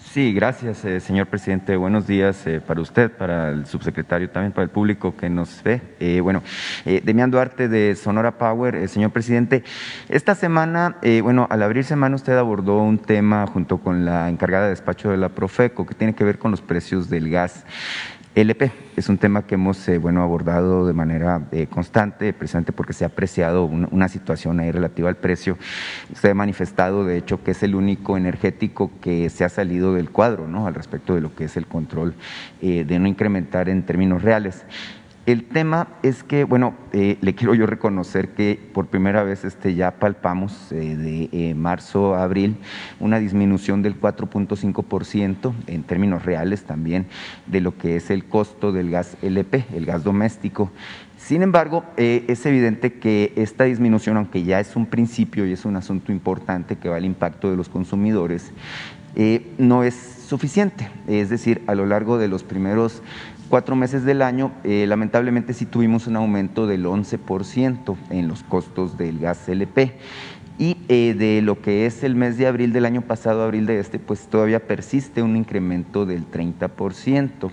Sí, gracias, señor presidente. Buenos días para usted, para el subsecretario, también para el público que nos ve. Demián Duarte de Sonora Power. Señor presidente, esta semana, al abrir semana usted abordó un tema junto con la encargada de despacho de la Profeco que tiene que ver con los precios del gas LP. Es un tema que hemos abordado de manera constante, precisamente porque se ha apreciado una situación ahí relativa al precio. Usted ha manifestado, de hecho, que es el único energético que se ha salido del cuadro, ¿no?, al respecto de lo que es el control de no incrementar en términos reales. El tema es que, le quiero yo reconocer que por primera vez ya palpamos de marzo a abril una disminución del 4.5% en términos reales también de lo que es el costo del gas LP, el gas doméstico. Sin embargo, es evidente que esta disminución, aunque ya es un principio y es un asunto importante que va al impacto de los consumidores, no es suficiente. Es decir, a lo largo de los primeros 4 meses del año, lamentablemente sí tuvimos un aumento del 11% en los costos del gas LP. Y de lo que es el mes de abril del año pasado, abril de pues todavía persiste un incremento del 30%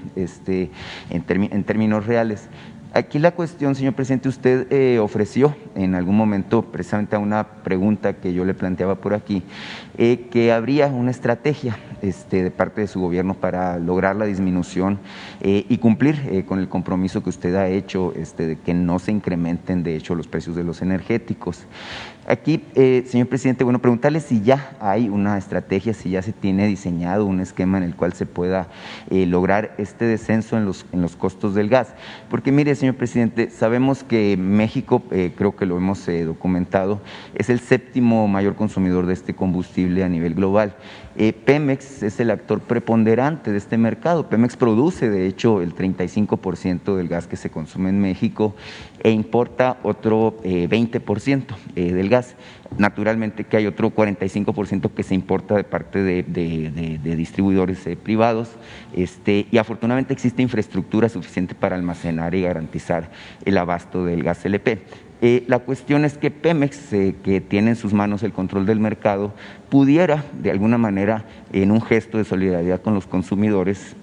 en términos reales. Aquí la cuestión, señor presidente, usted ofreció en algún momento, precisamente a una pregunta que yo le planteaba por aquí, que habría una estrategia de parte de su gobierno para lograr la disminución y cumplir con el compromiso que usted ha hecho de que no se incrementen, de hecho, los precios de los energéticos. Aquí, señor presidente, preguntarle si ya hay una estrategia, si ya se tiene diseñado un esquema en el cual se pueda lograr este descenso en los costos del gas. Porque mire, señor presidente, sabemos que México, creo que lo hemos documentado, es el 7º mayor consumidor de este combustible a nivel global. Pemex es el actor preponderante de este mercado. Pemex produce, de hecho, el 35% del gas que se consume en México e importa otro 20% del gas. Naturalmente que hay otro 45% que se importa de parte de distribuidores privados y afortunadamente existe infraestructura suficiente para almacenar y garantizar el abasto del gas LP. La cuestión es que Pemex, que tiene en sus manos el control del mercado, pudiera de alguna manera, en un gesto de solidaridad con los consumidores,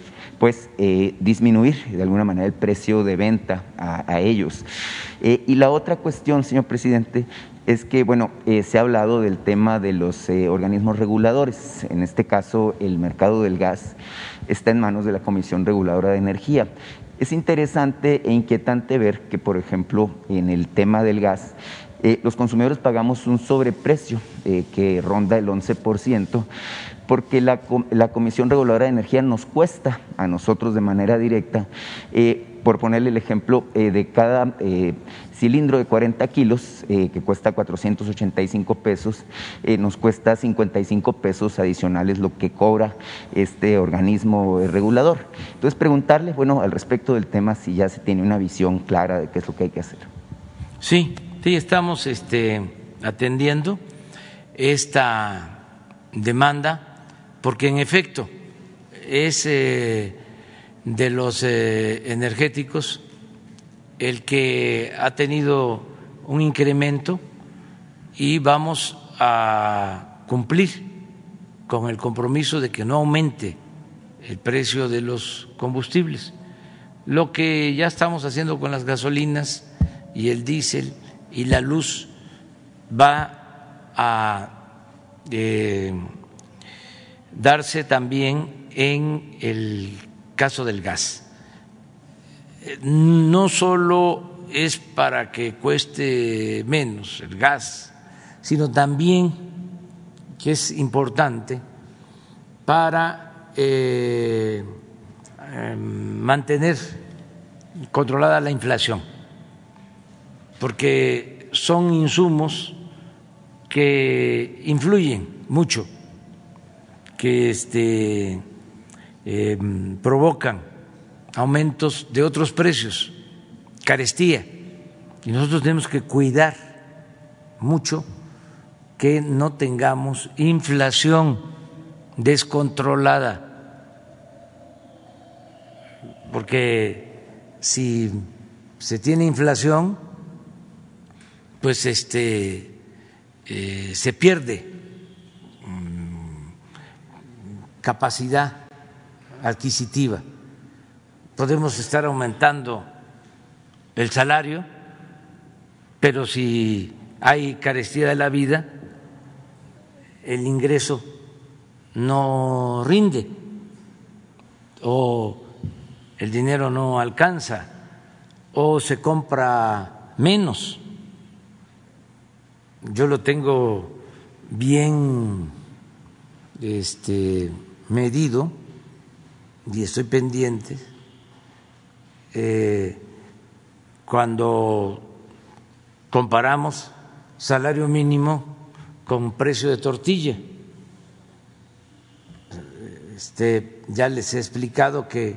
disminuir de alguna manera el precio de venta a ellos. Y la otra cuestión, señor presidente, es que se ha hablado del tema de los organismos reguladores. En este caso, el mercado del gas está en manos de la Comisión Reguladora de Energía. Es interesante e inquietante ver que, por ejemplo, en el tema del gas, los consumidores pagamos un sobreprecio que ronda el 11%, porque la Comisión Reguladora de Energía nos cuesta a nosotros de manera directa, por ponerle el ejemplo, de cada cilindro de 40 kilos, que cuesta 485 pesos, nos cuesta 55 pesos adicionales lo que cobra este organismo regulador. Entonces, preguntarle, al respecto del tema, si ya se tiene una visión clara de qué es lo que hay que hacer. Sí, estamos atendiendo esta demanda, porque en efecto es de los energéticos el que ha tenido un incremento y vamos a cumplir con el compromiso de que no aumente el precio de los combustibles. Lo que ya estamos haciendo con las gasolinas y el diésel y la luz va a darse también en el caso del gas. No solo es para que cueste menos el gas, sino también, que es importante, para mantener controlada la inflación, porque son insumos que influyen mucho, que provocan aumentos de otros precios, carestía, y nosotros tenemos que cuidar mucho que no tengamos inflación descontrolada, porque si se tiene inflación, pues se pierde capacidad adquisitiva. Podemos estar aumentando el salario, pero si hay carestía de la vida, el ingreso no rinde o el dinero no alcanza o se compra menos. Yo lo tengo bien medido y estoy pendiente cuando comparamos salario mínimo con precio de tortilla. Ya les he explicado que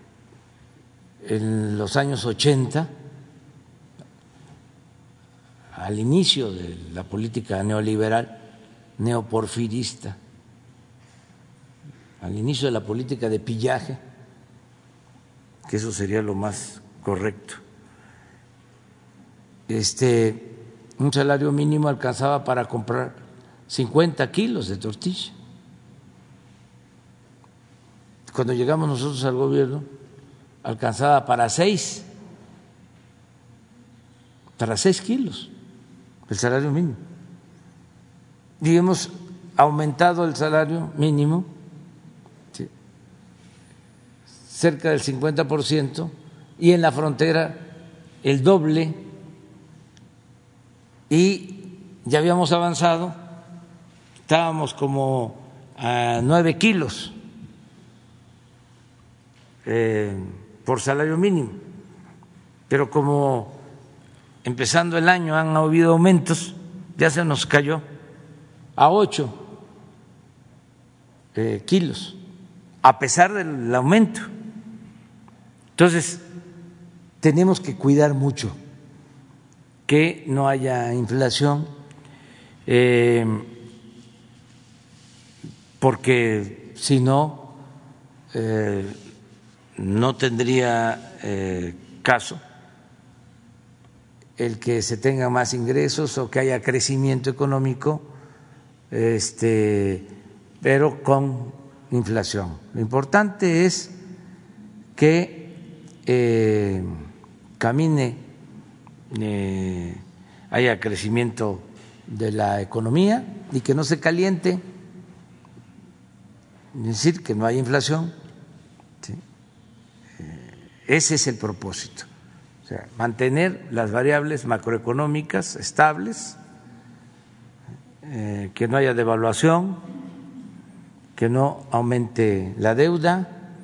en los años 80, al inicio de la política neoliberal, neoporfirista, al inicio de la política de pillaje, que eso sería lo más correcto, un salario mínimo alcanzaba para comprar 50 kilos de tortilla. Cuando llegamos nosotros al gobierno, alcanzaba para 6 kilos el salario mínimo. Y hemos aumentado el salario mínimo cerca del 50% y en la frontera el doble, y ya habíamos avanzado, estábamos como a 9 kilos por salario mínimo, pero como empezando el año han habido aumentos, ya se nos cayó a 8 kilos, a pesar del aumento. Entonces, tenemos que cuidar mucho que no haya inflación, porque si no, no tendría caso el que se tengan más ingresos o que haya crecimiento económico, pero con inflación. Lo importante es que camine, haya crecimiento de la economía y que no se caliente, es decir, que no haya inflación. ¿Sí? Ese es el propósito, o sea, mantener las variables macroeconómicas estables, que no haya devaluación, que no aumente la deuda,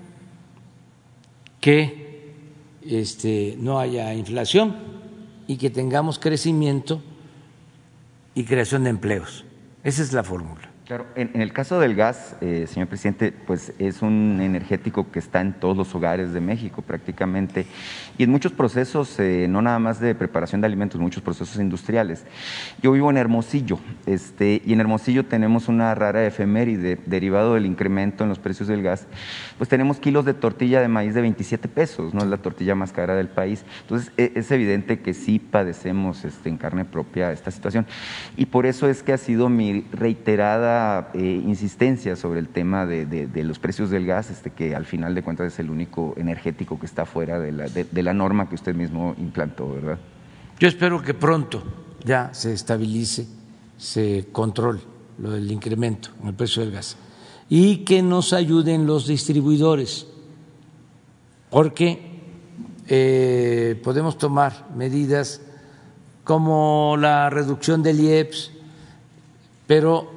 que no haya inflación y que tengamos crecimiento y creación de empleos. Esa es la fórmula. Claro, en el caso del gas, señor presidente, pues es un energético que está en todos los hogares de México prácticamente y en muchos procesos, no nada más de preparación de alimentos, muchos procesos industriales. Yo vivo en Hermosillo y en Hermosillo tenemos una rara efeméride derivado del incremento en los precios del gas, pues tenemos kilos de tortilla de maíz de 27 pesos, ¿no? Es la tortilla más cara del país. Entonces es evidente que sí padecemos en carne propia esta situación y por eso es que ha sido mi reiterada insistencia sobre el tema de los precios del gas, que al final de cuentas es el único energético que está fuera de la norma que usted mismo implantó, ¿verdad? Yo espero que pronto ya se estabilice, se controle lo del incremento en el precio del gas y que nos ayuden los distribuidores, porque podemos tomar medidas como la reducción del IEPS, pero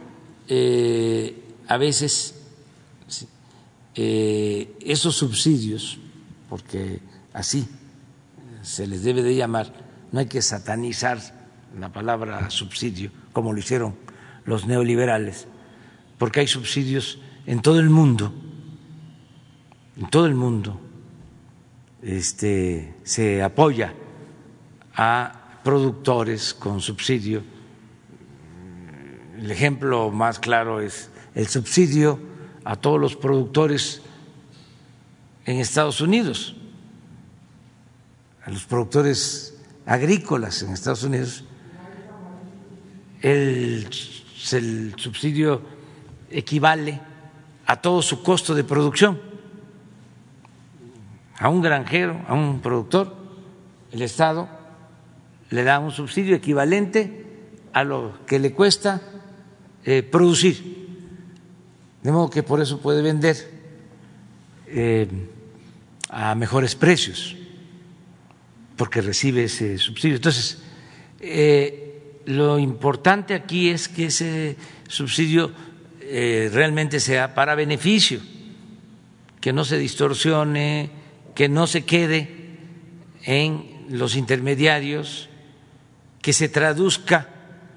a veces esos subsidios, porque así se les debe de llamar, no hay que satanizar la palabra subsidio como lo hicieron los neoliberales, porque hay subsidios en todo el mundo, se apoya a productores con subsidio. El ejemplo más claro es el subsidio a todos los productores en Estados Unidos, a los productores agrícolas en Estados Unidos. El subsidio equivale a todo su costo de producción. A un granjero, a un productor, el Estado le da un subsidio equivalente a lo que le cuesta producir, de modo que por eso puede vender a mejores precios, porque recibe ese subsidio. Entonces, lo importante aquí es que ese subsidio realmente sea para beneficio, que no se distorsione, que no se quede en los intermediarios, que se traduzca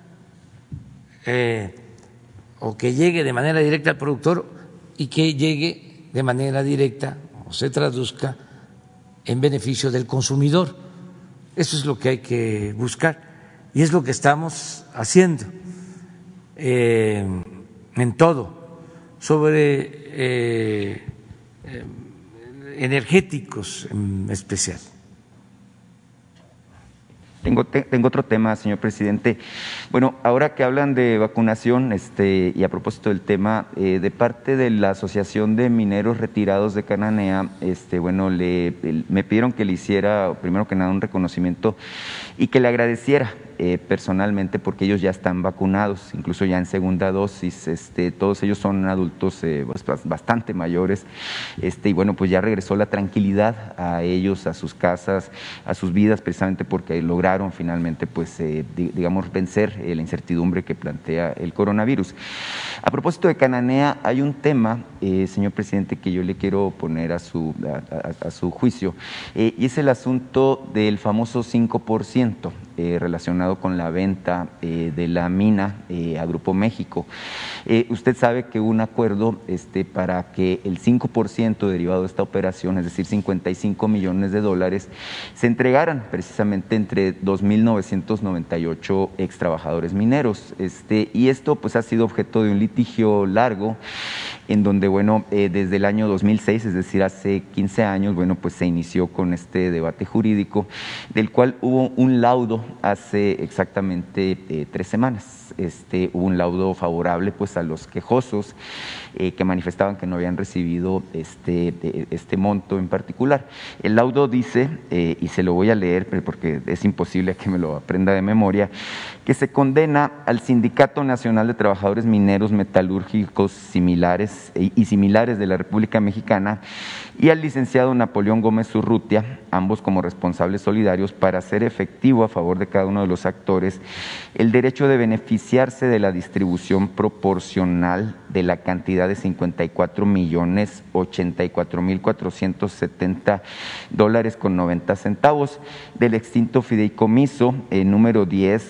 o que llegue de manera directa al productor y que llegue de manera directa o se traduzca en beneficio del consumidor. Eso es lo que hay que buscar y es lo que estamos haciendo en todo, sobre energéticos en especial. Tengo otro tema, señor presidente. Bueno, ahora que hablan de vacunación, y a propósito del tema, de parte de la Asociación de Mineros Retirados de Cananea, bueno, me pidieron que le hiciera, primero que nada, un reconocimiento y que le agradeciera personalmente porque ellos ya están vacunados, incluso ya en segunda dosis, todos ellos son adultos bastante mayores, y bueno, pues ya regresó la tranquilidad a ellos, a sus casas, a sus vidas, precisamente porque lograron finalmente, pues, digamos, vencer la incertidumbre que plantea el coronavirus. A propósito de Cananea, hay un tema, señor presidente, que yo le quiero poner a su juicio, y es el asunto del famoso 5%. Relacionado con la venta de la mina a Grupo México. Usted sabe que hubo un acuerdo para que el 5% derivado de esta operación, es decir, $55 millones, se entregaran precisamente entre 2.998 ex trabajadores mineros. Y esto pues ha sido objeto de un litigio largo en donde, bueno, desde el año 2006, es decir, hace 15 años, bueno, pues se inició con este debate jurídico, del cual hubo un laudo hace exactamente 3 semanas. Hubo un laudo favorable, pues, a los quejosos que manifestaban que no habían recibido este monto en particular. El laudo dice, y se lo voy a leer porque es imposible que me lo aprenda de memoria, que se condena al Sindicato Nacional de Trabajadores Mineros Metalúrgicos similares de la República Mexicana y al licenciado Napoleón Gómez Urrutia, ambos como responsables solidarios, para hacer efectivo a favor de cada uno de los actores el derecho de beneficiarse de la distribución proporcional de la cantidad de $54,084,470.90 del extinto fideicomiso número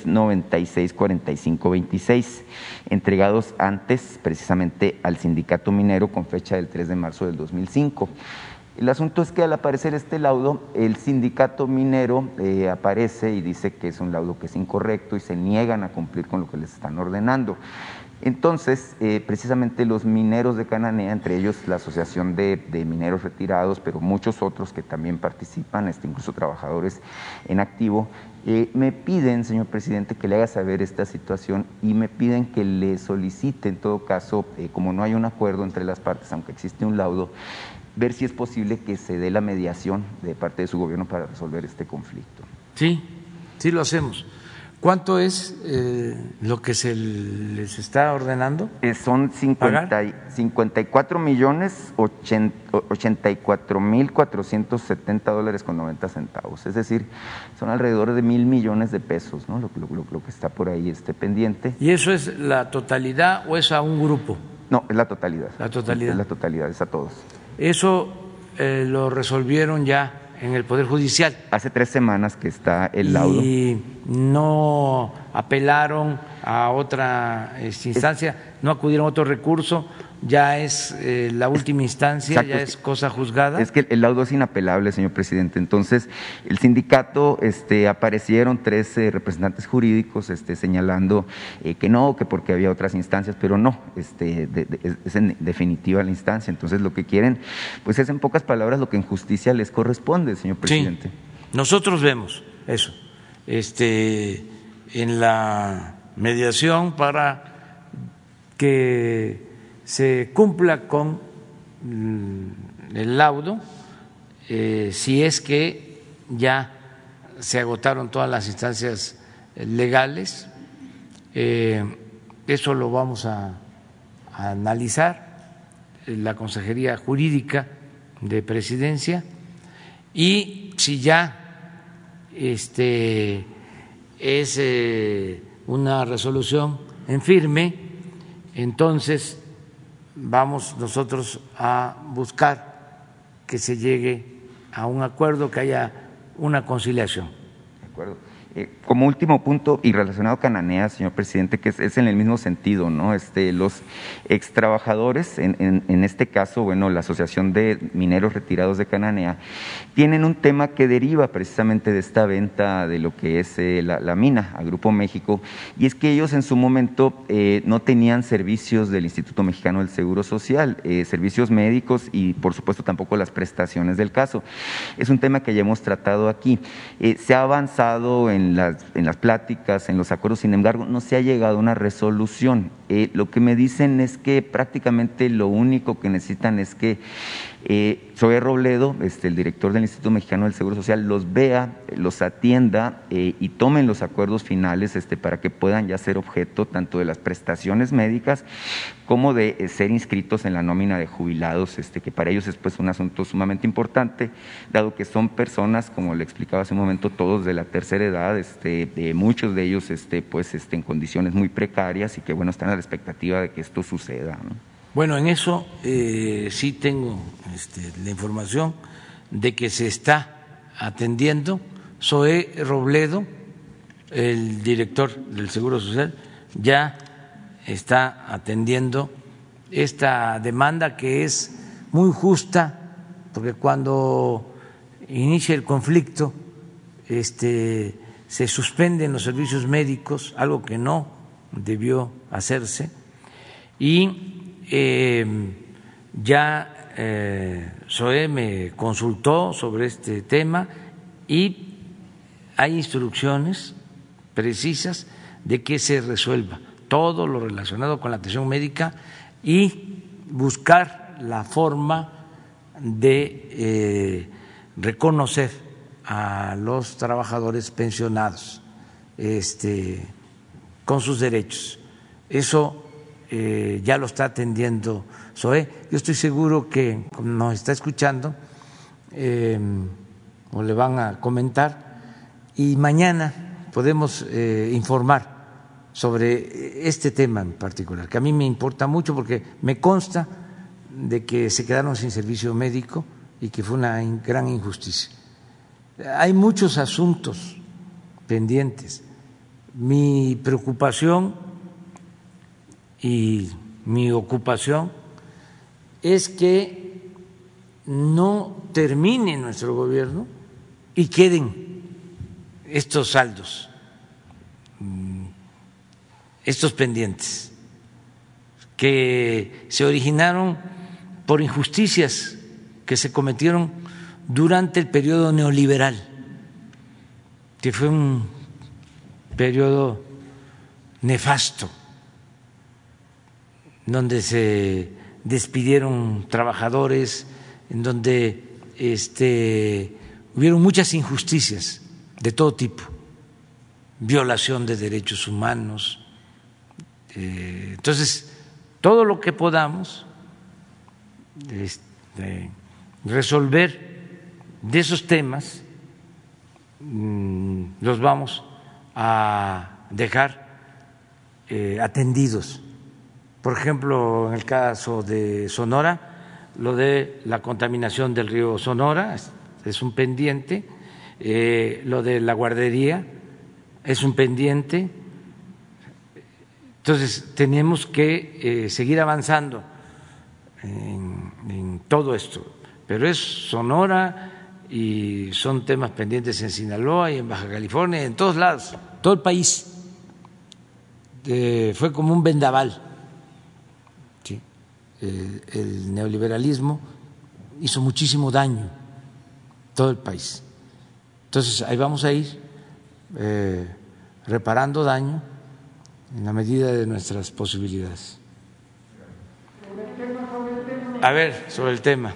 10964526, entregados antes precisamente al sindicato minero con fecha del 3 de marzo del 2005. El asunto es que al aparecer este laudo, el sindicato minero aparece y dice que es un laudo que es incorrecto y se niegan a cumplir con lo que les están ordenando. Entonces, precisamente los mineros de Cananea, entre ellos la Asociación de Mineros Retirados, pero muchos otros que también participan, incluso trabajadores en activo, me piden, señor presidente, que le haga saber esta situación y me piden que le solicite, en todo caso, como no hay un acuerdo entre las partes, aunque existe un laudo, ver si es posible que se dé la mediación de parte de su gobierno para resolver este conflicto. Sí, sí lo hacemos. ¿Cuánto es lo que se les está ordenando? Son 54,844,470.90, es decir, son alrededor de 1,000 millones de pesos, ¿no? Lo que está por ahí pendiente. ¿Y eso es la totalidad o es a un grupo? No, es la totalidad. La totalidad. Es la totalidad, es a todos. Eso lo resolvieron ya en el Poder Judicial. Hace 3 semanas que está el laudo. ¿Y no apelaron a otra instancia? ¿No acudieron a otro recurso? ¿Ya es la última instancia? Exacto. ¿Ya es cosa juzgada? Es que el laudo es inapelable, señor presidente. Entonces, el sindicato, aparecieron 3 representantes jurídicos señalando que no, que porque había otras instancias, pero no, es en definitiva la instancia. Entonces, lo que quieren, pues es en pocas palabras lo que en justicia les corresponde, señor presidente. Sí, nosotros vemos eso en la mediación para que se cumpla con el laudo, si es que ya se agotaron todas las instancias legales. Eso lo vamos a analizar la Consejería Jurídica de Presidencia, y si ya es una resolución en firme, entonces vamos nosotros a buscar que se llegue a un acuerdo, que haya una conciliación. De acuerdo. Como último punto y relacionado a Cananea, señor presidente, que es en el mismo sentido, ¿no? Los extrabajadores, en este caso, bueno, la Asociación de Mineros Retirados de Cananea, tienen un tema que deriva precisamente de esta venta de lo que es la mina a Grupo México, y es que ellos en su momento no tenían servicios del Instituto Mexicano del Seguro Social, servicios médicos y por supuesto tampoco las prestaciones del caso. Es un tema que ya hemos tratado aquí. Se ha avanzado en las pláticas, en los acuerdos, sin embargo, no se ha llegado a una resolución. Lo que me dicen es que prácticamente lo único que necesitan es que Zoé Robledo, el director del Instituto Mexicano del Seguro Social, los vea, los atienda y tomen los acuerdos finales para que puedan ya ser objeto tanto de las prestaciones médicas como de ser inscritos en la nómina de jubilados, que para ellos es pues un asunto sumamente importante, dado que son personas, como le explicaba hace un momento, todos de la tercera edad, muchos de ellos en condiciones muy precarias y que bueno, están a la expectativa de que esto suceda, ¿no? Bueno, en eso sí tengo la información de que se está atendiendo. Zoé Robledo, el director del Seguro Social, ya está atendiendo esta demanda, que es muy justa, porque cuando inicia el conflicto se suspenden los servicios médicos, algo que no debió hacerse, y ya Zoé me consultó sobre este tema y hay instrucciones precisas de que se resuelva todo lo relacionado con la atención médica y buscar la forma de reconocer a los trabajadores pensionados con sus derechos. Eso ya lo está atendiendo Zoé. Yo estoy seguro que nos está escuchando o le van a comentar, y mañana podemos informar sobre este tema en particular, que a mí me importa mucho porque me consta de que se quedaron sin servicio médico y que fue una gran injusticia. Hay muchos asuntos pendientes. Mi preocupación y mi ocupación es que no termine nuestro gobierno y queden estos saldos, estos pendientes que se originaron por injusticias que se cometieron durante el periodo neoliberal, que fue un periodo nefasto, donde se despidieron trabajadores, en donde hubieron muchas injusticias de todo tipo, violación de derechos humanos. Entonces, todo lo que podamos resolver de esos temas los vamos a dejar atendidos. Por ejemplo, en el caso de Sonora, lo de la contaminación del río Sonora es un pendiente, lo de la guardería es un pendiente. Entonces, tenemos que seguir avanzando en todo esto, pero es Sonora y son temas pendientes en Sinaloa y en Baja California, en todos lados, todo el país. Fue como un vendaval. El neoliberalismo hizo muchísimo daño a todo el país. Entonces, ahí vamos a ir reparando daño en la medida de nuestras posibilidades. A ver, sobre el tema.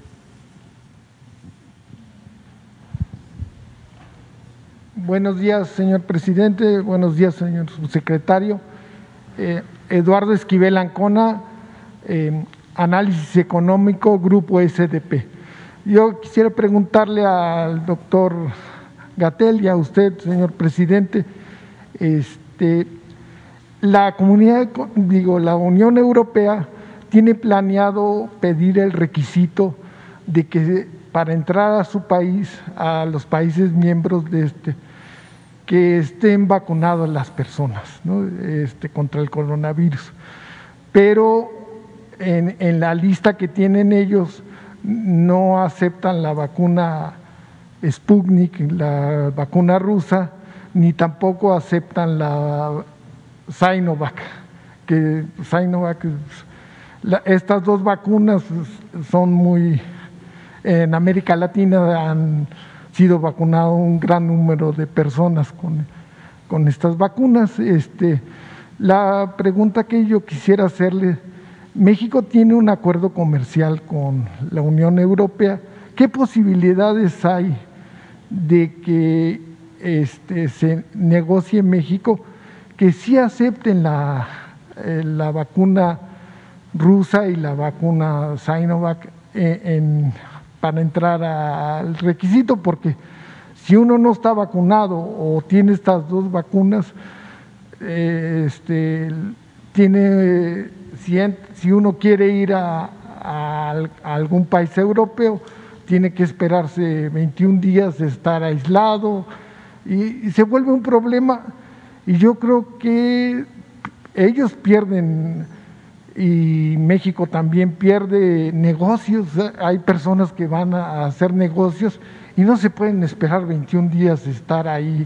Buenos días, señor presidente. Buenos días, señor subsecretario. Eduardo Esquivel Ancona, Análisis Económico, Grupo SDP. Yo quisiera preguntarle al doctor Gatell y a usted, señor presidente, la Unión Europea tiene planeado pedir el requisito de que para entrar a su país, a los países miembros de que estén vacunadas las personas, ¿no? Contra el coronavirus. Pero en la lista que tienen ellos no aceptan la vacuna Sputnik, la vacuna rusa, ni tampoco aceptan la Sinovac, que Sinovac, estas dos vacunas son muy, en América Latina han sido vacunados un gran número de personas con estas vacunas. La pregunta que yo quisiera hacerle, México tiene un acuerdo comercial con la Unión Europea. ¿Qué posibilidades hay de que se negocie en México que sí acepten la vacuna rusa y la vacuna Sinovac para entrar al requisito? Porque si uno no está vacunado o tiene estas dos vacunas, si uno quiere ir a algún país europeo, tiene que esperarse 21 días de estar aislado y se vuelve un problema. Y yo creo que ellos pierden y México también pierde negocios. Hay personas que van a hacer negocios y no se pueden esperar 21 días de estar ahí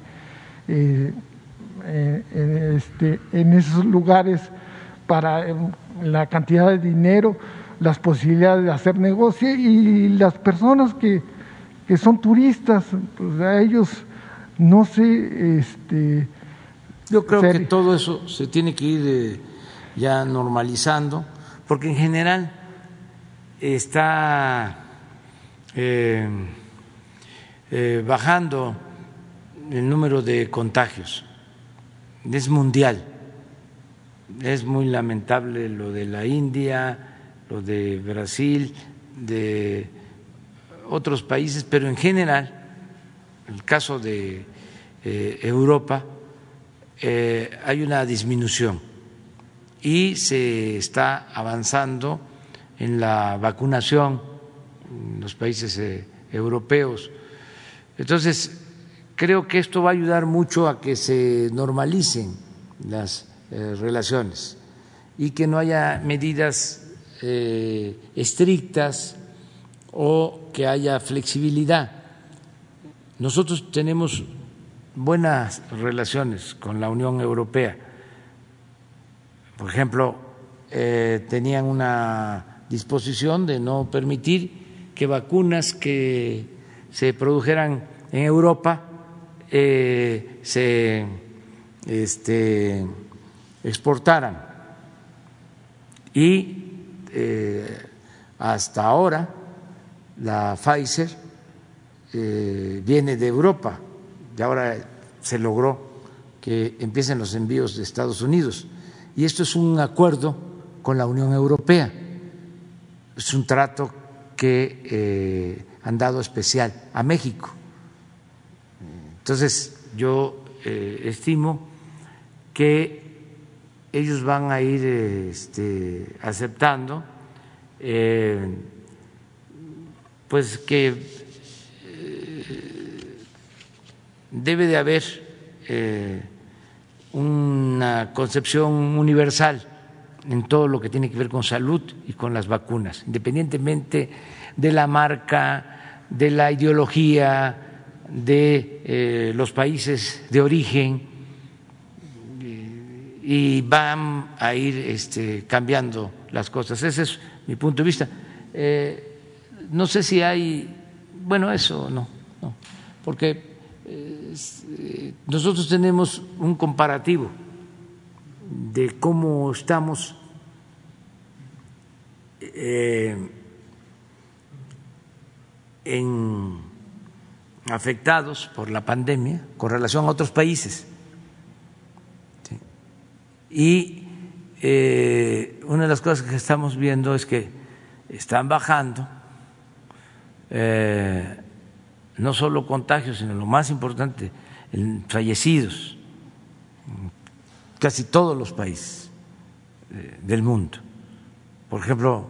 en esos lugares para la cantidad de dinero, las posibilidades de hacer negocio, y las personas que son turistas, pues a ellos no sé. Yo creo que todo eso se tiene que ir ya normalizando, porque en general está bajando el número de contagios, es mundial. Es muy lamentable lo de la India, lo de Brasil, de otros países, pero en general, el caso de Europa, hay una disminución y se está avanzando en la vacunación en los países europeos. Entonces, creo que esto va a ayudar mucho a que se normalicen las relaciones y que no haya medidas estrictas o que haya flexibilidad. Nosotros tenemos buenas relaciones con la Unión Europea. Por ejemplo, tenían una disposición de no permitir que vacunas que se produjeran en Europa se exportaran. Y hasta ahora la Pfizer viene de Europa y ahora se logró que empiecen los envíos de Estados Unidos. Y esto es un acuerdo con la Unión Europea, es un trato que han dado especial a México. Entonces, yo estimo que ellos van a ir aceptando, pues que debe de haber una concepción universal en todo lo que tiene que ver con salud y con las vacunas, independientemente de la marca, de la ideología, de los países de origen, y van a ir cambiando las cosas. Ese es mi punto de vista. No sé si hay, bueno, eso no, porque nosotros tenemos un comparativo de cómo estamos en afectados por la pandemia con relación a otros países. ¿Sí? Y una de las cosas que estamos viendo es que están bajando no solo contagios, sino lo más importante, fallecidos, casi todos los países del mundo. Por ejemplo,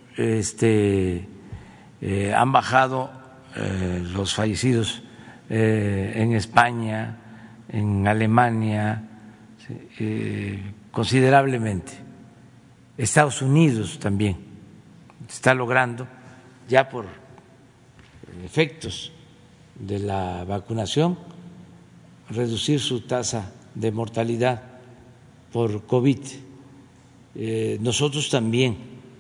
han bajado los fallecidos en España, en Alemania, considerablemente. Estados Unidos también está logrando, ya por efectos de la vacunación, reducir su tasa de mortalidad por COVID. Nosotros también.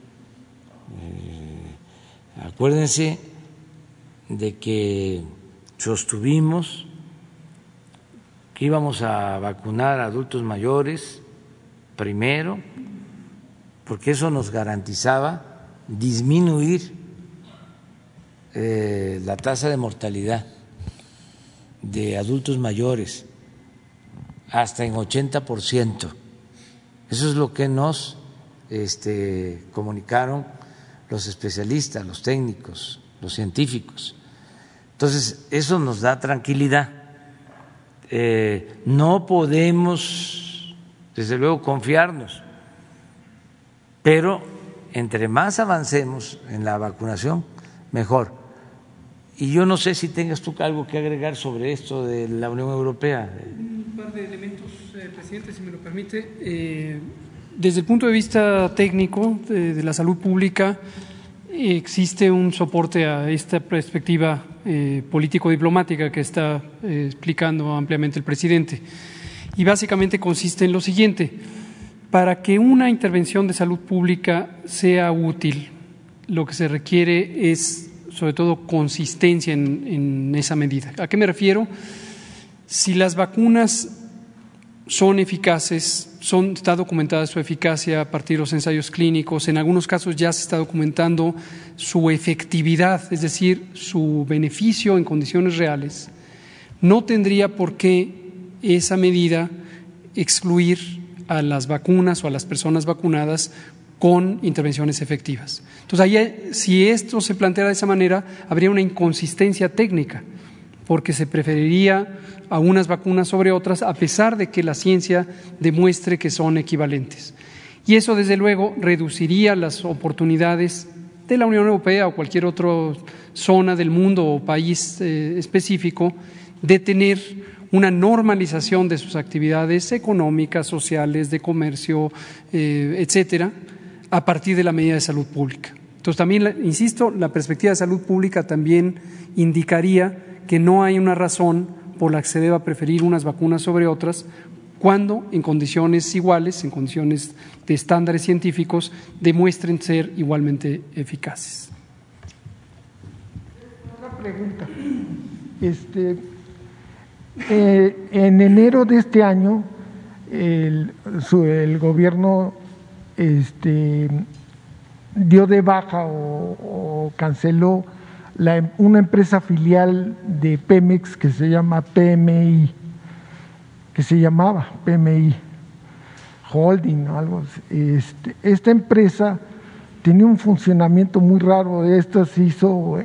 Acuérdense de que sostuvimos que íbamos a vacunar a adultos mayores primero, porque eso nos garantizaba disminuir la tasa de mortalidad de adultos mayores hasta en 80%. Eso es lo que nos comunicaron los especialistas, los técnicos, los científicos. Entonces, eso nos da tranquilidad. No podemos, desde luego, confiarnos, pero entre más avancemos en la vacunación, mejor. Y yo no sé si tengas tú algo que agregar sobre esto de la Unión Europea. Un par de elementos, presidente, si me lo permite. Desde el punto de vista técnico de la salud pública, existe un soporte a esta perspectiva político-diplomática que está explicando ampliamente el presidente. Y básicamente consiste en lo siguiente: para que una intervención de salud pública sea útil, lo que se requiere es, sobre todo, consistencia en esa medida. ¿A qué me refiero? Si las vacunas son eficaces, está documentada su eficacia a partir de los ensayos clínicos, en algunos casos ya se está documentando su efectividad, es decir, su beneficio en condiciones reales, no tendría por qué esa medida excluir a las vacunas o a las personas vacunadas con intervenciones efectivas. Entonces, ahí, si esto se plantea de esa manera, habría una inconsistencia técnica, porque se preferiría a unas vacunas sobre otras, a pesar de que la ciencia demuestre que son equivalentes. Y eso, desde luego, reduciría las oportunidades de la Unión Europea o cualquier otra zona del mundo o país específico de tener una normalización de sus actividades económicas, sociales, de comercio, etcétera, a partir de la medida de salud pública. Entonces, también, insisto, la perspectiva de salud pública también indicaría que no hay una razón por la que se deba preferir unas vacunas sobre otras cuando en condiciones iguales, en condiciones de estándares científicos, demuestren ser igualmente eficaces. Una pregunta. En enero de este año, el gobierno dio de baja o canceló una empresa filial de Pemex que se llama PMI, que se llamaba PMI Holding o algo así. Esta empresa tenía un funcionamiento muy raro. Esto se hizo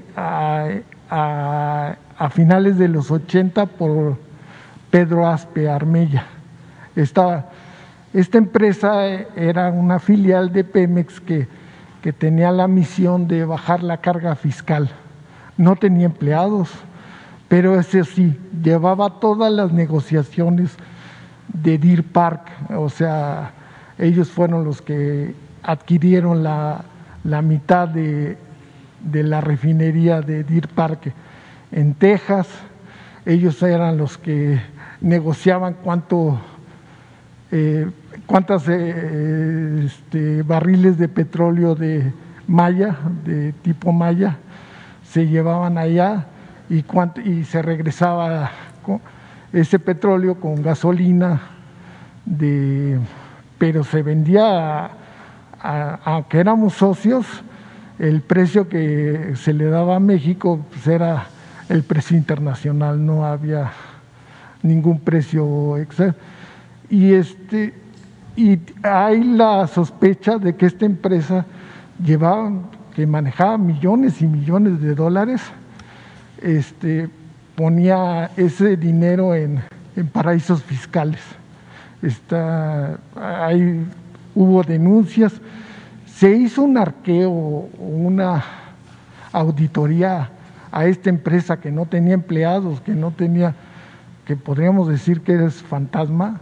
a finales de los 80 por Pedro Aspe Armella. Esta empresa era una filial de Pemex que tenía la misión de bajar la carga fiscal. No tenía empleados, pero ese sí, llevaba todas las negociaciones de Deer Park. O sea, ellos fueron los que adquirieron la mitad de la refinería de Deer Park en Texas. Ellos eran los que negociaban cuántas barriles de petróleo de tipo Maya se llevaban allá y se regresaba ese petróleo con gasolina, pero se vendía, aunque éramos socios, el precio que se le daba a México pues era el precio internacional, no había ningún precio extra. Y hay la sospecha de que esta empresa que manejaba millones y millones de dólares, ponía ese dinero en paraísos fiscales. Hubo denuncias, se hizo un arqueo, una auditoría a esta empresa que no tenía empleados, que podríamos decir que es fantasma.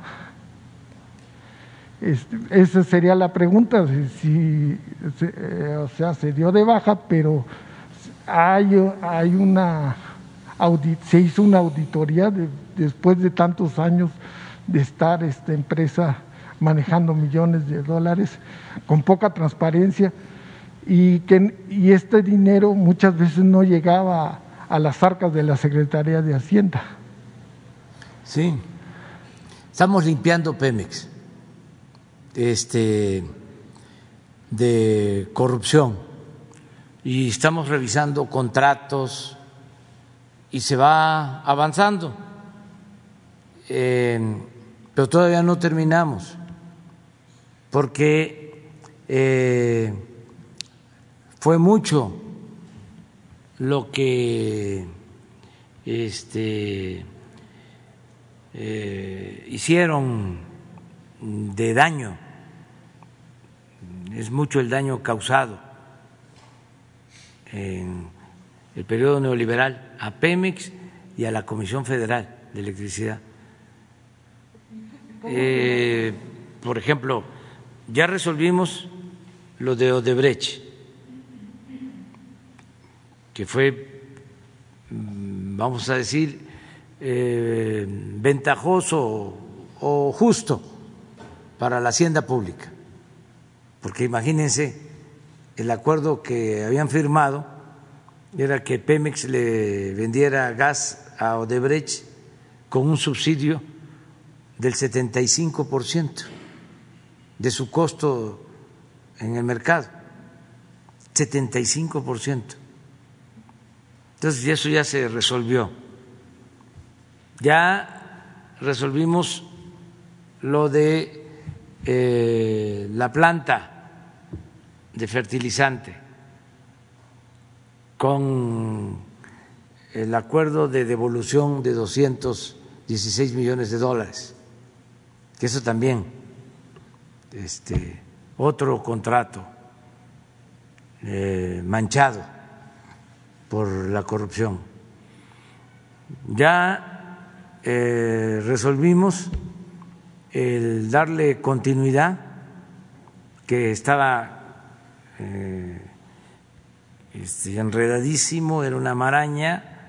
Esa sería la pregunta, se dio de baja, pero se hizo una auditoría después de tantos años de estar esta empresa manejando millones de dólares con poca transparencia y este dinero muchas veces no llegaba a las arcas de la Secretaría de Hacienda. Sí, estamos limpiando Pemex de corrupción y estamos revisando contratos y se va avanzando, pero todavía no terminamos porque fue mucho lo que hicieron de daño, es mucho el daño causado en el periodo neoliberal a Pemex y a la Comisión Federal de Electricidad. Por ejemplo, ya resolvimos lo de Odebrecht, que fue, vamos a decir, ventajoso o justo para la hacienda pública, porque imagínense, el acuerdo que habían firmado era que Pemex le vendiera gas a Odebrecht con un subsidio del 75% de su costo en el mercado, 75%. Entonces, eso ya se resolvió. Ya resolvimos lo de la planta de fertilizante con el acuerdo de devolución de 216 millones de dólares, que eso también, otro contrato manchado por la corrupción. Ya resolvimos el darle continuidad, que estaba enredadísimo, era una maraña,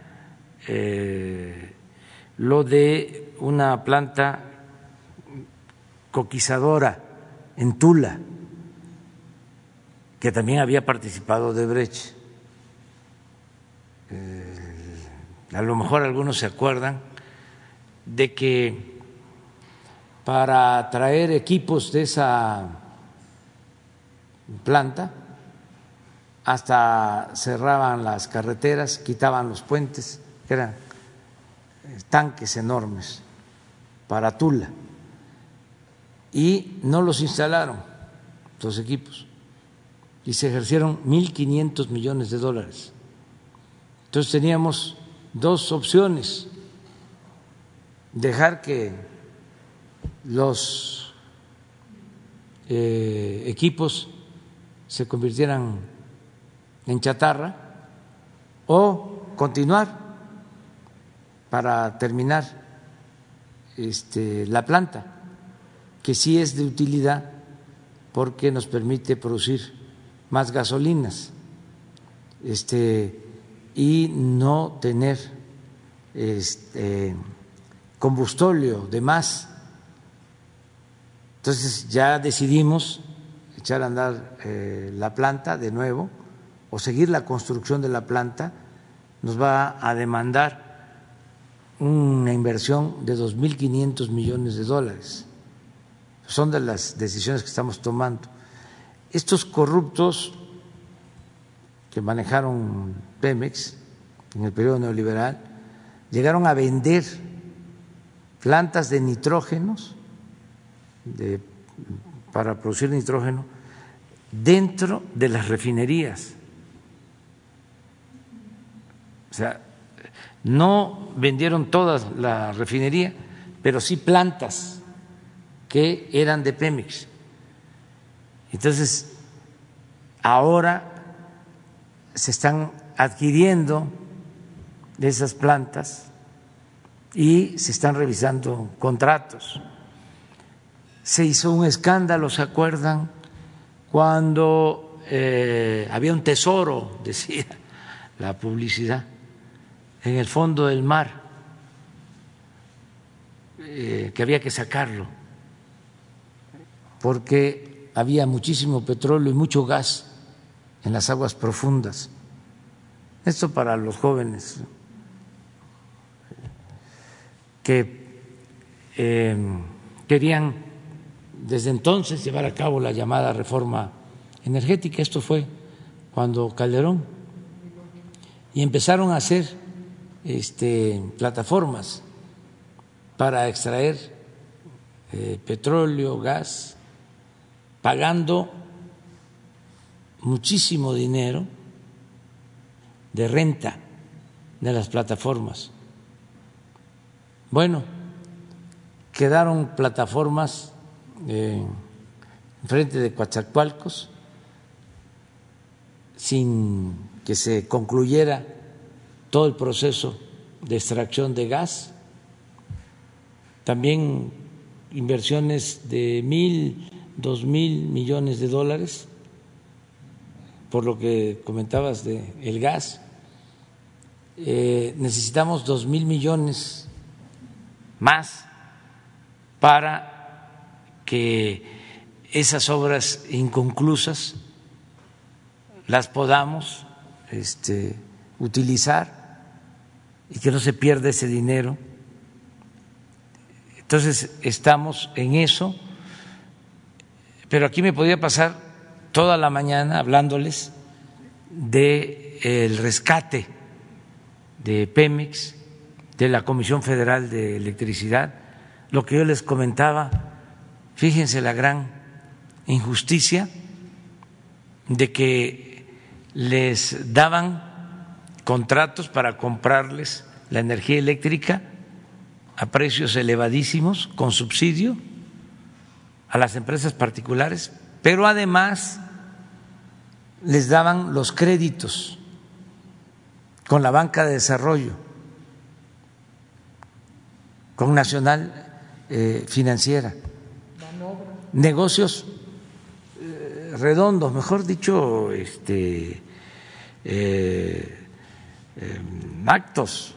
lo de una planta coquizadora en Tula, que también había participado Odebrecht. A lo mejor algunos se acuerdan de que para traer equipos de esa planta hasta cerraban las carreteras, quitaban los puentes, que eran tanques enormes para Tula, y no los instalaron los equipos y se ejercieron 1.500 millones de dólares. Entonces teníamos dos opciones: dejar que los equipos se convirtieran en chatarra o continuar para terminar la planta, que sí es de utilidad porque nos permite producir más gasolinas y no tener combustible de más. Entonces ya decidimos echar a andar la planta de nuevo o seguir la construcción de la planta. Nos va a demandar una inversión de 2.500 millones de dólares. Son de las decisiones que estamos tomando. Estos corruptos que manejaron Pemex en el periodo neoliberal, llegaron a vender plantas de nitrógenos para producir nitrógeno dentro de las refinerías. O sea, no vendieron toda la refinería, pero sí plantas que eran de Pemex. Entonces, ahora se están adquiriendo esas plantas y se están revisando contratos. Se hizo un escándalo, ¿se acuerdan? Cuando había un tesoro, decía la publicidad, en el fondo del mar, que había que sacarlo, porque había muchísimo petróleo y mucho gas en las aguas profundas. Esto para los jóvenes que querían desde entonces llevar a cabo la llamada reforma energética. Esto fue cuando Calderón, y empezaron a hacer plataformas para extraer petróleo, gas, pagando muchísimo dinero de renta de las plataformas. Bueno, quedaron plataformas enfrente de Coatzacoalcos sin que se concluyera todo el proceso de extracción de gas. También inversiones de 1,000, 2,000 millones de dólares, por lo que comentabas de el gas. Necesitamos 2,000 millones más para que esas obras inconclusas las podamos utilizar y que no se pierda ese dinero. Entonces estamos en eso, pero aquí me podía pasar toda la mañana hablándoles del rescate de Pemex, de la Comisión Federal de Electricidad, lo que yo les comentaba. Fíjense la gran injusticia de que les daban contratos para comprarles la energía eléctrica a precios elevadísimos, con subsidio a las empresas particulares, pero además les daban los créditos con la banca de desarrollo, con Nacional Financiera, negocios redondos, mejor dicho, actos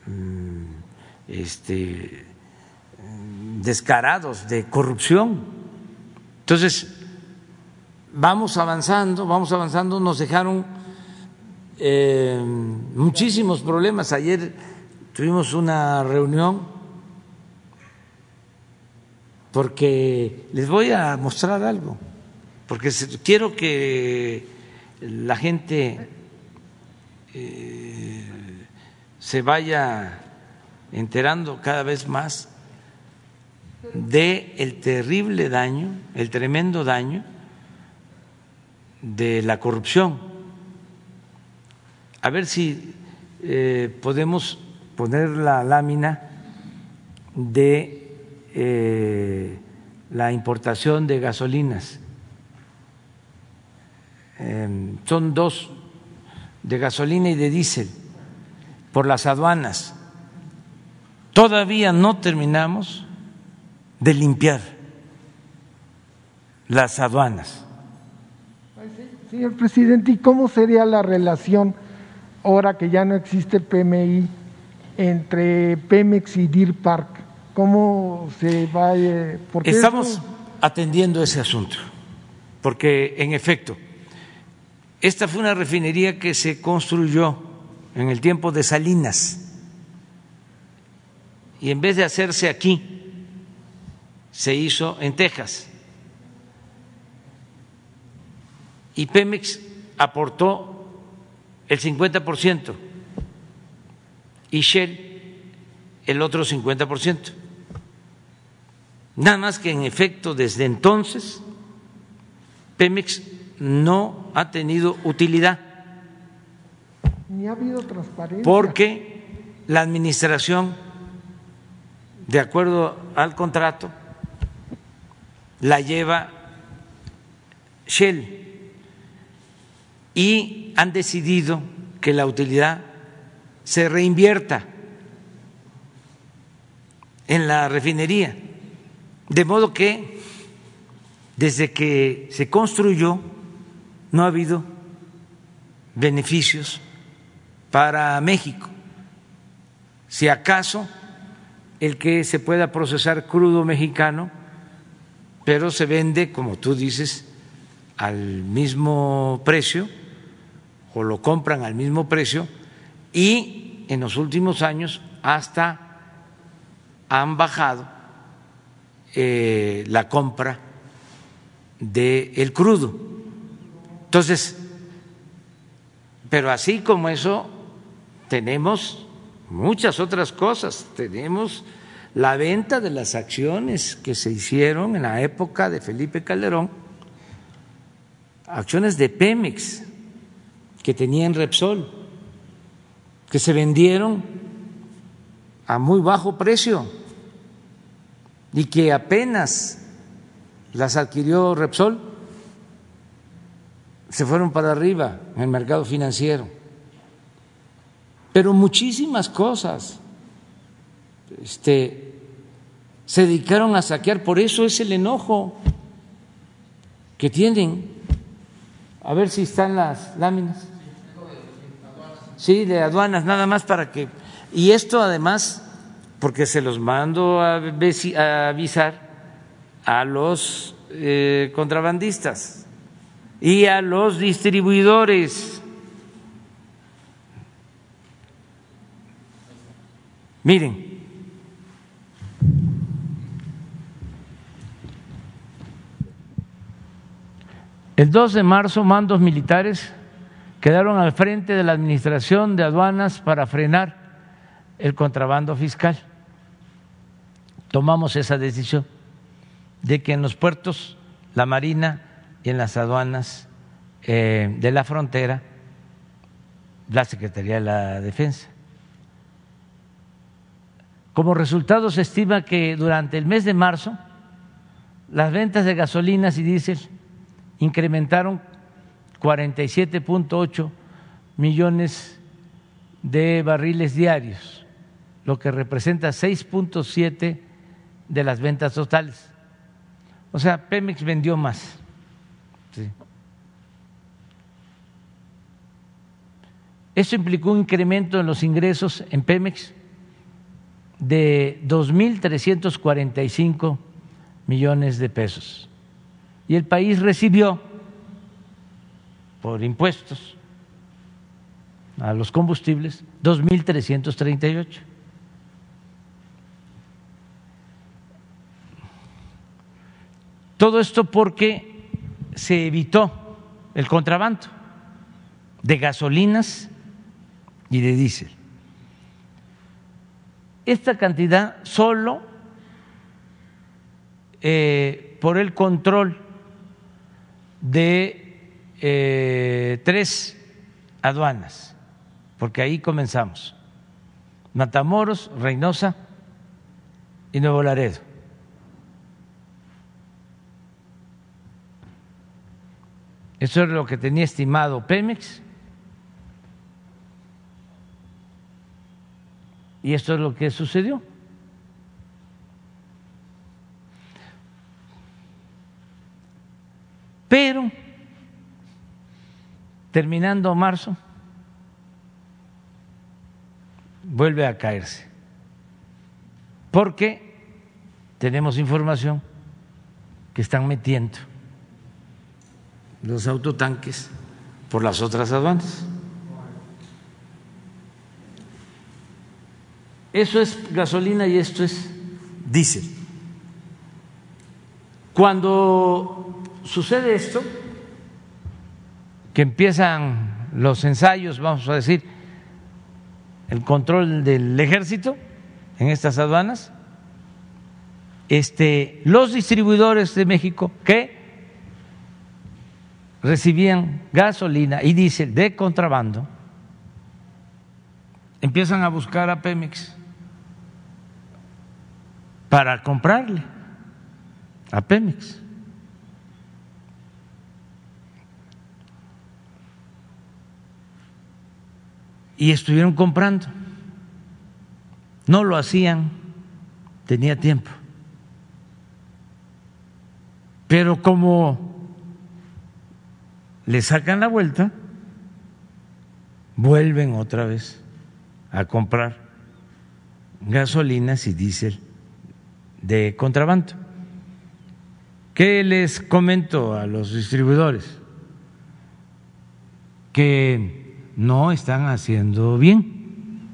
descarados de corrupción. Entonces, vamos avanzando, nos dejaron muchísimos problemas. Ayer tuvimos una reunión porque les voy a mostrar algo, porque quiero que la gente se vaya enterando cada vez más de el terrible daño, el tremendo daño de la corrupción. A ver si podemos poner la lámina de la importación de gasolinas. Son dos, de gasolina y de diésel, por las aduanas. Todavía no terminamos de limpiar las aduanas. Señor presidente, ¿y cómo sería la relación ahora que ya no existe PMI entre Pemex y Deer Park? ¿Cómo se va? Estamos atendiendo ese asunto, porque en efecto, esta fue una refinería que se construyó en el tiempo de Salinas, y en vez de hacerse aquí, se hizo en Texas. Y Pemex aportó el 50% y Shell el otro 50%. Nada más que en efecto desde entonces Pemex no ha tenido utilidad. Ni ha habido transparencia. Porque la administración, de acuerdo al contrato, la lleva Shell y han decidido que la utilidad se reinvierta en la refinería, de modo que desde que se construyó no ha habido beneficios para México. Si acaso el que se pueda procesar crudo mexicano, pero se vende, como tú dices, al mismo precio o lo compran al mismo precio, y en los últimos años hasta han bajado la compra del crudo. Entonces, pero así como eso, tenemos muchas otras cosas. Tenemos la venta de las acciones que se hicieron en la época de Felipe Calderón, acciones de Pemex que tenían Repsol, que se vendieron a muy bajo precio y que apenas las adquirió Repsol se fueron para arriba en el mercado financiero. Pero muchísimas cosas se dedicaron a saquear, por eso es el enojo que tienen. A ver si están las láminas. Sí, de aduanas, nada más para que… Y esto además, porque se los mando a avisar a los contrabandistas y a los distribuidores. Miren, el 2 de marzo mandos militares quedaron al frente de la Administración de Aduanas para frenar el contrabando fiscal. Tomamos esa decisión de que en los puertos, la Marina y en las aduanas de la frontera, la Secretaría de la Defensa. Como resultado, se estima que durante el mes de marzo las ventas de gasolinas y diésel incrementaron 47.8 millones de barriles diarios, lo que representa 6.7 de las ventas totales. O sea, Pemex vendió más. Sí. Esto implicó un incremento en los ingresos en Pemex de 2.345 millones de pesos. Y el país recibió por impuestos a los combustibles 2.338. Todo esto porque se evitó el contrabando de gasolinas y de diésel. Esta cantidad solo por el control de 3 aduanas, porque ahí comenzamos: Matamoros, Reynosa y Nuevo Laredo. Eso es lo que tenía estimado Pemex y esto es lo que sucedió. Pero terminando marzo vuelve a caerse, porque tenemos información que están metiendo los autotanques por las otras aduanas. Eso es gasolina y esto es diésel. Cuando sucede esto, que empiezan los ensayos, vamos a decir, el control del ejército en estas aduanas, los distribuidores de México que recibían gasolina y diésel de contrabando empiezan a buscar a Pemex para comprarle a Pemex. Y estuvieron comprando. No lo hacían, tenía tiempo. Pero como le sacan la vuelta, vuelven otra vez a comprar gasolinas y diésel de contrabando. ¿Qué les comento a los distribuidores? Que no están haciendo bien,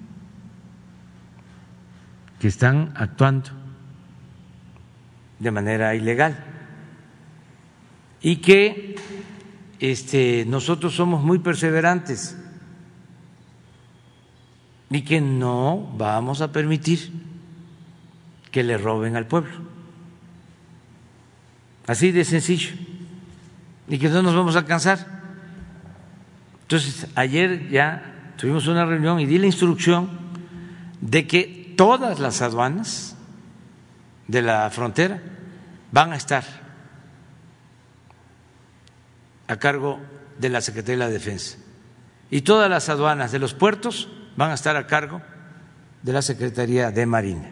que están actuando de manera ilegal y que nosotros somos muy perseverantes y que no vamos a permitir que le roben al pueblo. Así de sencillo. Y que no nos vamos a cansar. Entonces, ayer ya tuvimos una reunión y di la instrucción de que todas las aduanas de la frontera van a estar a cargo de la Secretaría de la Defensa y todas las aduanas de los puertos van a estar a cargo de la Secretaría de Marina.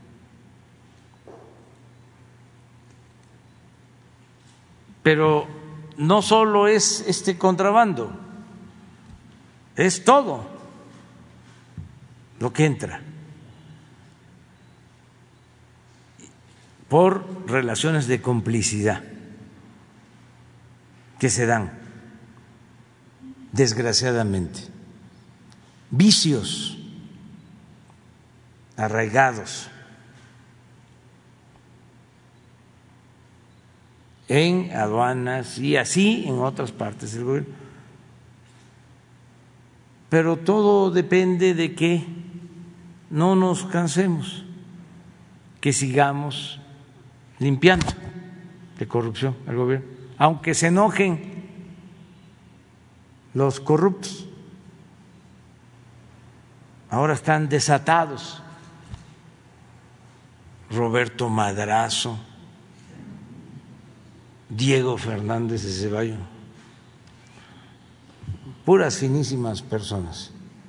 Pero no solo es este contrabando, es todo lo que entra por relaciones de complicidad que se dan, desgraciadamente, vicios arraigados en aduanas y así en otras partes del gobierno. Pero todo depende de que no nos cansemos, que sigamos limpiando de corrupción al gobierno, aunque se enojen los corruptos. Ahora están desatados. Roberto Madrazo, Diego Fernández de Ceballos, puras finísimas personas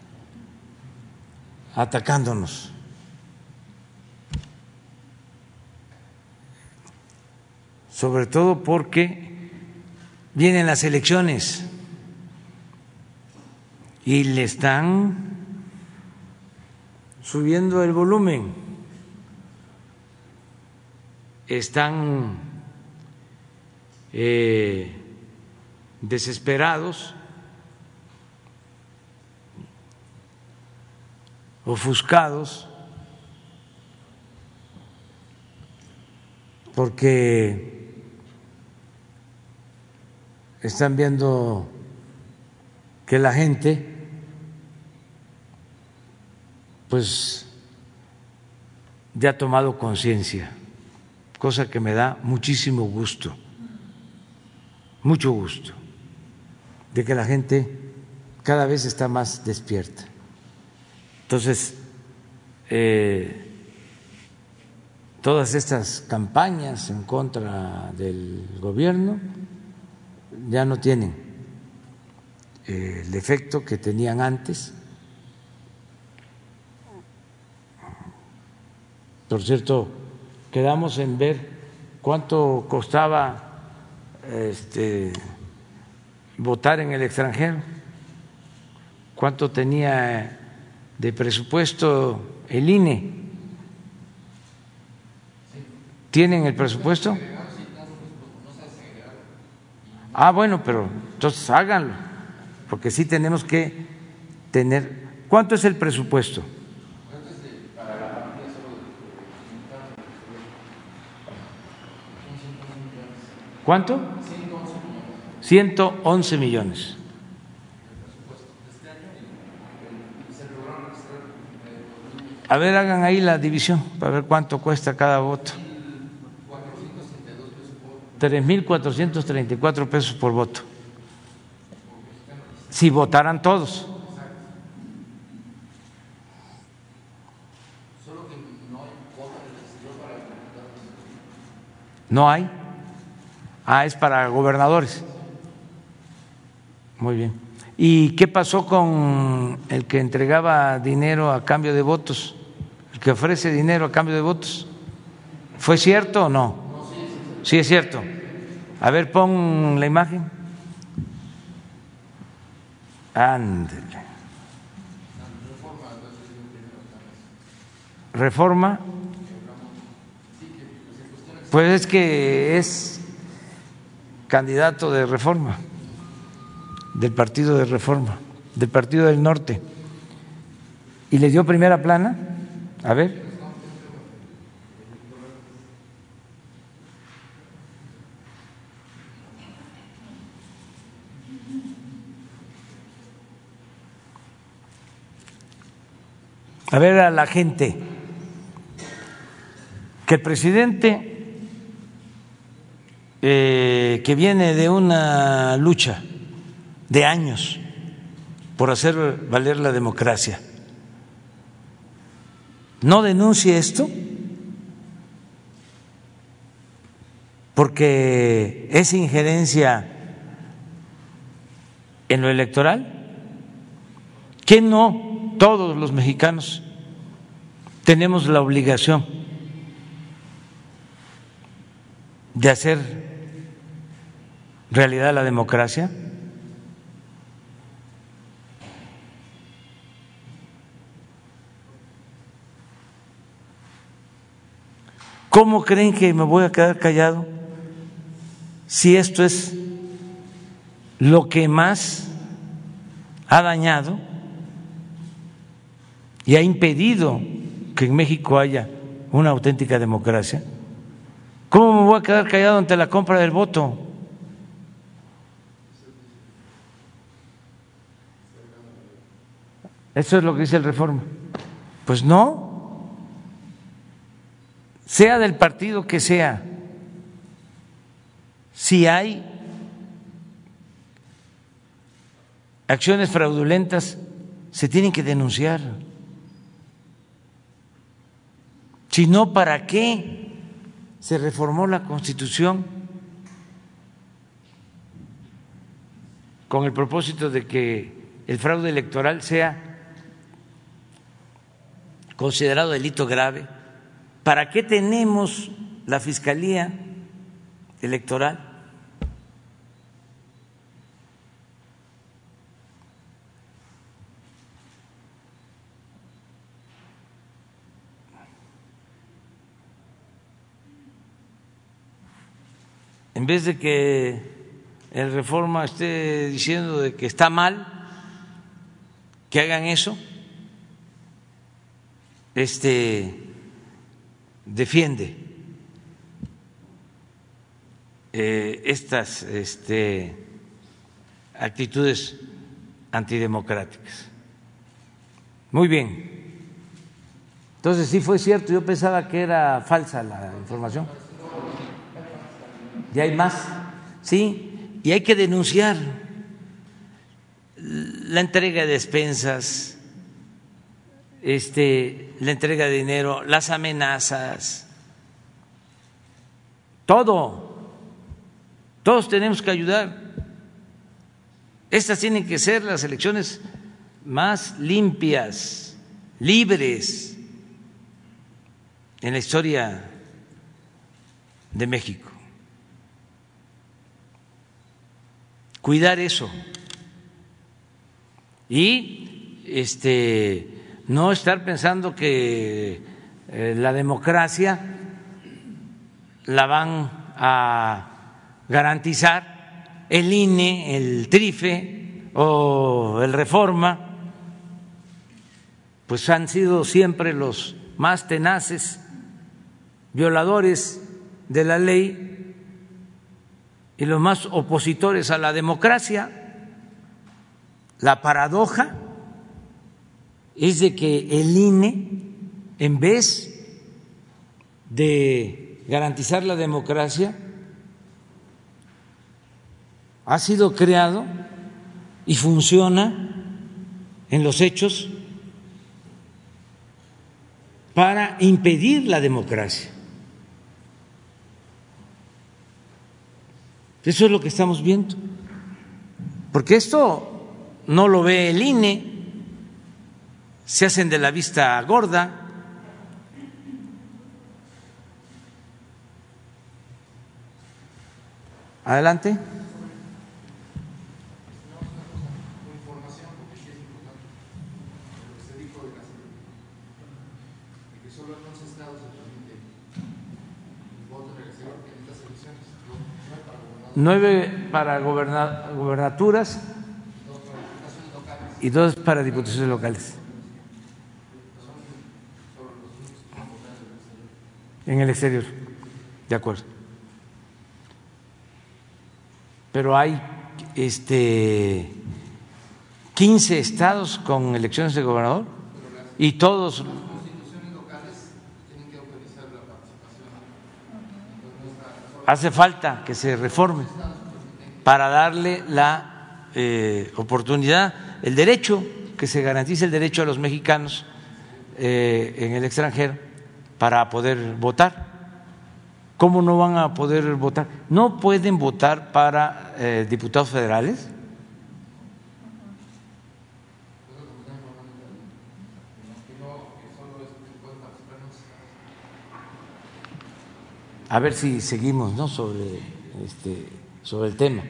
atacándonos. Sobre todo porque vienen las elecciones y le están subiendo el volumen, están desesperados, ofuscados, porque están viendo que la gente pues ya ha tomado conciencia, cosa que me da muchísimo gusto, mucho gusto, de que la gente cada vez está más despierta. Entonces, todas estas campañas en contra del gobierno ya no tienen el efecto que tenían antes. Por cierto, quedamos en ver cuánto costaba votar en el extranjero, cuánto tenía de presupuesto el INE. ¿Tienen el presupuesto? Ah, bueno, pero entonces háganlo, porque sí tenemos que tener. ¿Cuánto es el presupuesto? ¿Cuánto? 111 millones. A ver, hagan ahí la división para ver cuánto cuesta cada voto. 3,434 pesos por voto. Si votaran todos. ¿No hay? Es para gobernadores. Muy bien. ¿Y qué pasó con el que entregaba dinero a cambio de votos? El que ofrece dinero a cambio de votos. ¿Fue cierto o no? Sí, es cierto. A ver, pon la imagen. Ándele. Reforma. Pues es que es candidato de Reforma, del Partido de Reforma, del Partido del Norte. ¿Y le dio primera plana? A ver. A ver a la gente que el presidente que viene de una lucha de años por hacer valer la democracia no denuncie esto porque es injerencia en lo electoral, que no todos los mexicanos tenemos la obligación de hacer realidad la democracia. ¿Cómo creen que me voy a quedar callado si esto es lo que más ha dañado y ha impedido que en México haya una auténtica democracia? ¿Cómo me voy a quedar callado ante la compra del voto? Eso es lo que dice el Reforma. Pues no, sea del partido que sea, si hay acciones fraudulentas, se tienen que denunciar. Si no, ¿para qué se reformó la Constitución? Con el propósito de que el fraude electoral sea considerado delito grave. ¿Para qué tenemos la Fiscalía Electoral? En vez de que el Reforma esté diciendo de que está mal que hagan eso, defiende estas actitudes antidemocráticas. Muy bien. Entonces sí fue cierto, yo pensaba que era falsa la información. Ya hay más, sí, y hay que denunciar la entrega de despensas, la entrega de dinero, las amenazas, todo. Todos tenemos que ayudar. Estas tienen que ser las elecciones más limpias, libres en la historia de México. Cuidar eso y no estar pensando que la democracia la van a garantizar el INE, el TRIFE o el Reforma, pues han sido siempre los más tenaces violadores de la ley y los más opositores a la democracia. La paradoja es de que el INE en vez de garantizar la democracia, ha sido creado y funciona en los hechos para impedir la democracia. Eso es lo que estamos viendo, porque esto no lo ve el INE, se hacen de la vista gorda. Adelante. Nueve para gobernaturas y 2 para diputaciones locales. En el exterior, de acuerdo. Pero hay 15 estados con elecciones de gobernador y todos. Las constituciones locales tienen que autorizar la participación. Hace falta que se reforme para darle la oportunidad, el derecho, que se garantice el derecho a los mexicanos en el extranjero para poder votar. ¿Cómo no van a poder votar? ¿No pueden votar para diputados federales? A ver si seguimos, ¿no?, sobre el tema.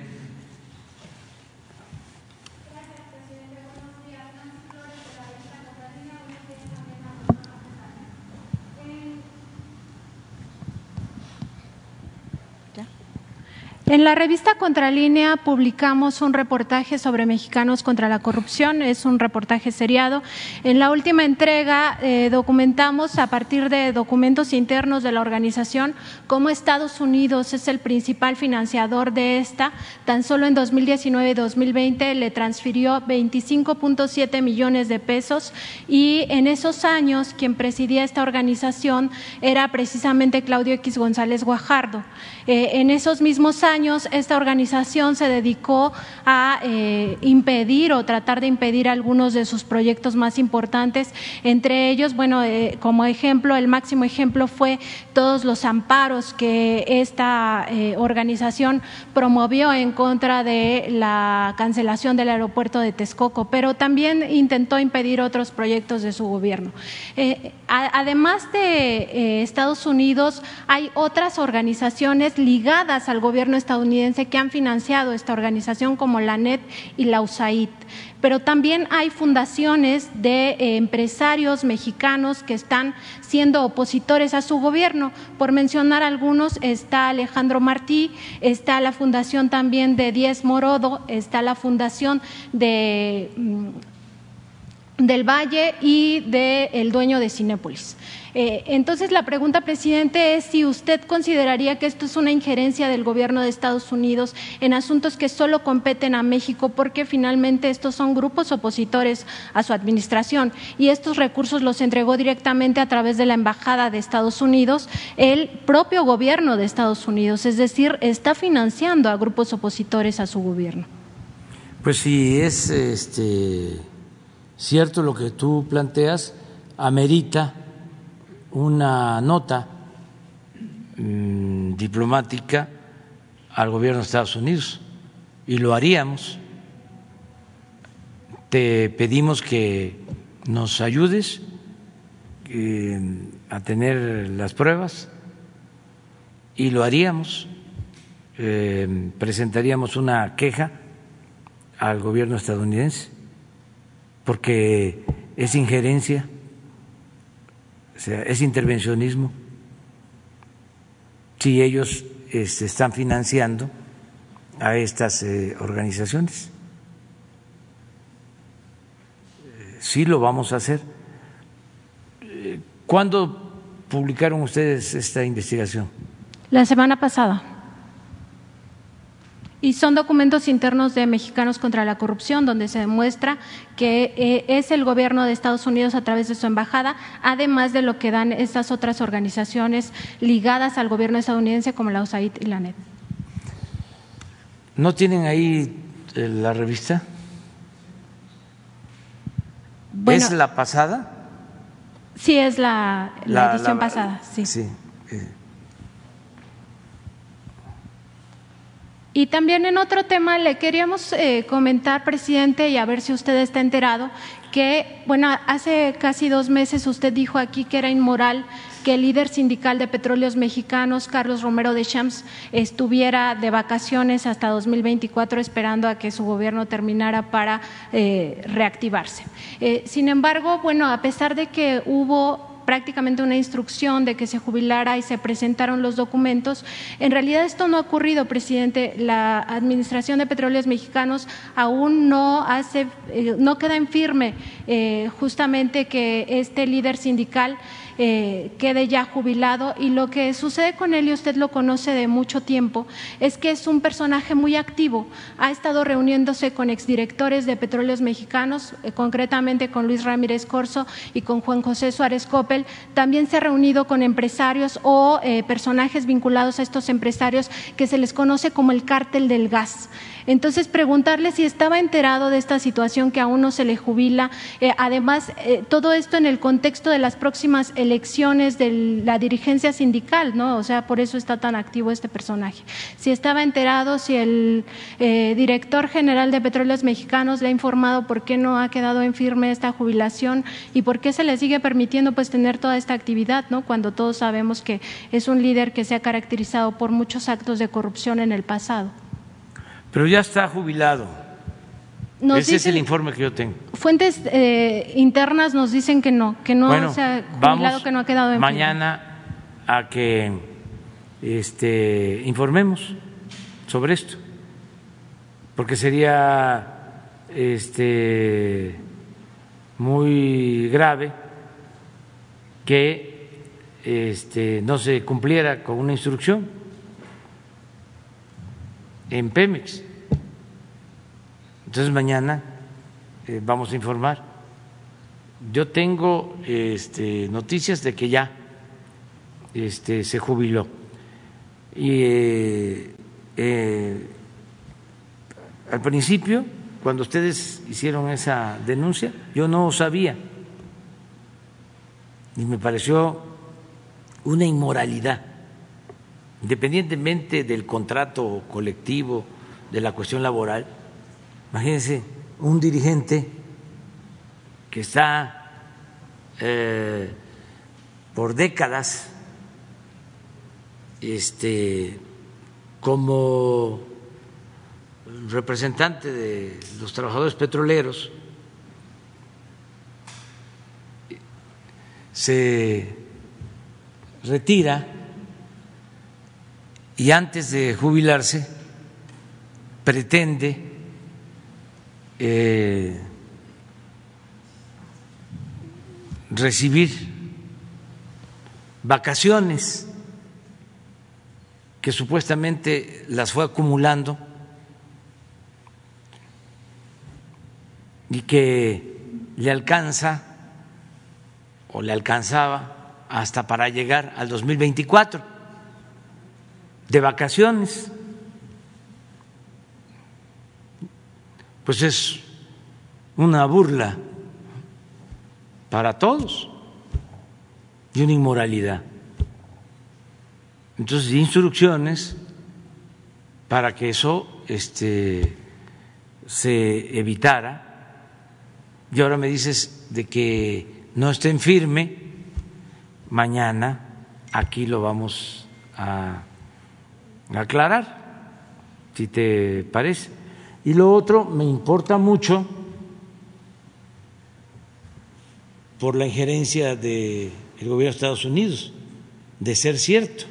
En la revista Contralínea publicamos un reportaje sobre mexicanos contra la corrupción, es un reportaje seriado. En la última entrega documentamos a partir de documentos internos de la organización cómo Estados Unidos es el principal financiador de esta. Tan solo en 2019 y 2020 le transfirió 25.7 millones de pesos y en esos años quien presidía esta organización era precisamente Claudio X González Guajardo. En esos mismos años esta organización se dedicó a impedir o tratar de impedir algunos de sus proyectos más importantes, entre ellos, como ejemplo, el máximo ejemplo fue todos los amparos que esta organización promovió en contra de la cancelación del aeropuerto de Texcoco, pero también intentó impedir otros proyectos de su gobierno. Además de Estados Unidos, hay otras organizaciones ligadas al gobierno estadounidense que han financiado esta organización, como la ANET y la USAID. Pero también hay fundaciones de empresarios mexicanos que están siendo opositores a su gobierno. Por mencionar algunos, está Alejandro Martí, está la fundación también de Díez Morodo, está la fundación del Valle y del dueño de Cinépolis. Entonces, la pregunta, presidente, es si usted consideraría que esto es una injerencia del gobierno de Estados Unidos en asuntos que solo competen a México, porque finalmente estos son grupos opositores a su administración y estos recursos los entregó directamente a través de la Embajada de Estados Unidos, el propio gobierno de Estados Unidos, es decir, está financiando a grupos opositores a su gobierno. Pues si es cierto lo que tú planteas, amerita una nota diplomática al gobierno de Estados Unidos y lo haríamos. Te pedimos que nos ayudes a tener las pruebas y lo haríamos. Presentaríamos una queja al gobierno estadounidense porque es injerencia, o sea, es intervencionismo. Si ellos están financiando a estas organizaciones, sí lo vamos a hacer. ¿Cuándo publicaron ustedes esta investigación? La semana pasada. Y son documentos internos de Mexicanos contra la Corrupción, donde se demuestra que es el gobierno de Estados Unidos a través de su embajada, además de lo que dan estas otras organizaciones ligadas al gobierno estadounidense como la USAID y la ANED. ¿No tienen ahí la revista? Bueno, ¿Es la pasada? Sí, es la edición pasada, sí. Sí. Y también en otro tema le queríamos comentar, presidente, y a ver si usted está enterado, que, bueno, hace casi 2 meses usted dijo aquí que era inmoral que el líder sindical de Petróleos Mexicanos, Carlos Romero de Champs, estuviera de vacaciones hasta 2024 esperando a que su gobierno terminara para reactivarse. Sin embargo, bueno, a pesar de que hubo prácticamente una instrucción de que se jubilara y se presentaron los documentos. En realidad esto no ha ocurrido, presidente. La Administración de Petróleos Mexicanos aún no queda en firme justamente que este líder sindical quede ya jubilado, y lo que sucede con él, y usted lo conoce de mucho tiempo, es que es un personaje muy activo. Ha estado reuniéndose con exdirectores de Petróleos Mexicanos, concretamente con Luis Ramírez Corzo y con Juan José Suárez Coppel. También se ha reunido con empresarios o personajes vinculados a estos empresarios que se les conoce como el cártel del gas. Entonces, preguntarle si estaba enterado de esta situación, que aún no se le jubila. Además, todo esto en el contexto de las próximas elecciones de la dirigencia sindical, ¿no? O sea, por eso está tan activo este personaje. Si estaba enterado, si el director general de Petróleos Mexicanos le ha informado por qué no ha quedado en firme esta jubilación y por qué se le sigue permitiendo pues tener toda esta actividad, ¿no? Cuando todos sabemos que es un líder que se ha caracterizado por muchos actos de corrupción en el pasado. Pero ya está jubilado. Ese es el informe que yo tengo. Fuentes internas nos dicen que no bueno, se ha jubilado, que no ha quedado en mañana a que informemos sobre esto, porque sería muy grave que no se cumpliera con una instrucción en Pemex. Entonces mañana vamos a informar. Yo tengo noticias de que ya se jubiló. Y al principio, cuando ustedes hicieron esa denuncia, yo no sabía y me pareció una inmoralidad, independientemente del contrato colectivo, de la cuestión laboral. Imagínense un dirigente que está por décadas como representante de los trabajadores petroleros, se retira y antes de jubilarse pretende recibir vacaciones que supuestamente las fue acumulando y que le alcanza o le alcanzaba hasta para llegar al 2024 de vacaciones. Pues es una burla para todos y una inmoralidad. Entonces, instrucciones para que eso se evitara. Y ahora me dices de que no estén firme. Mañana aquí lo vamos a aclarar, si te parece. Y lo otro, me importa mucho por la injerencia del gobierno de Estados Unidos, de ser cierto.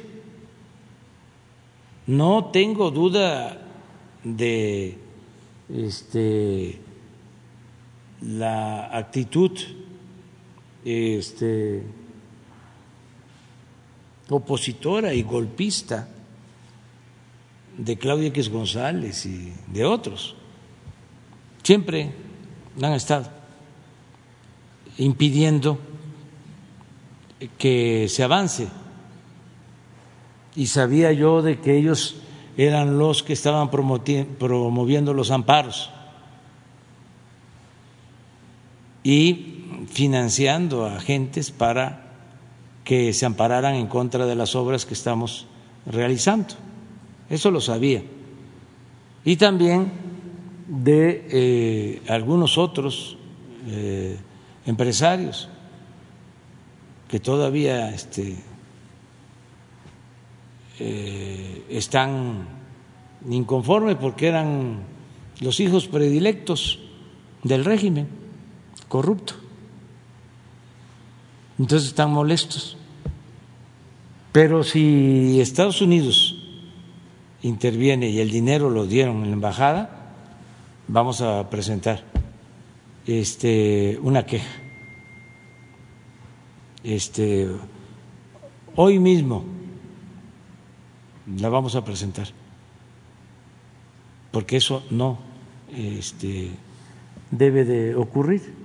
No tengo duda de la actitud opositora y golpista de Claudia X González y de otros, siempre han estado impidiendo que se avance. Y sabía yo de que ellos eran los que estaban promoviendo los amparos y financiando a agentes para que se ampararan en contra de las obras que estamos realizando. Eso lo sabía. Y también de algunos otros empresarios que todavía están inconformes porque eran los hijos predilectos del régimen corrupto. Entonces están molestos. Pero si Estados Unidos interviene y el dinero lo dieron en la embajada, vamos a presentar una queja. Hoy mismo la vamos a presentar, porque eso no debe de ocurrir.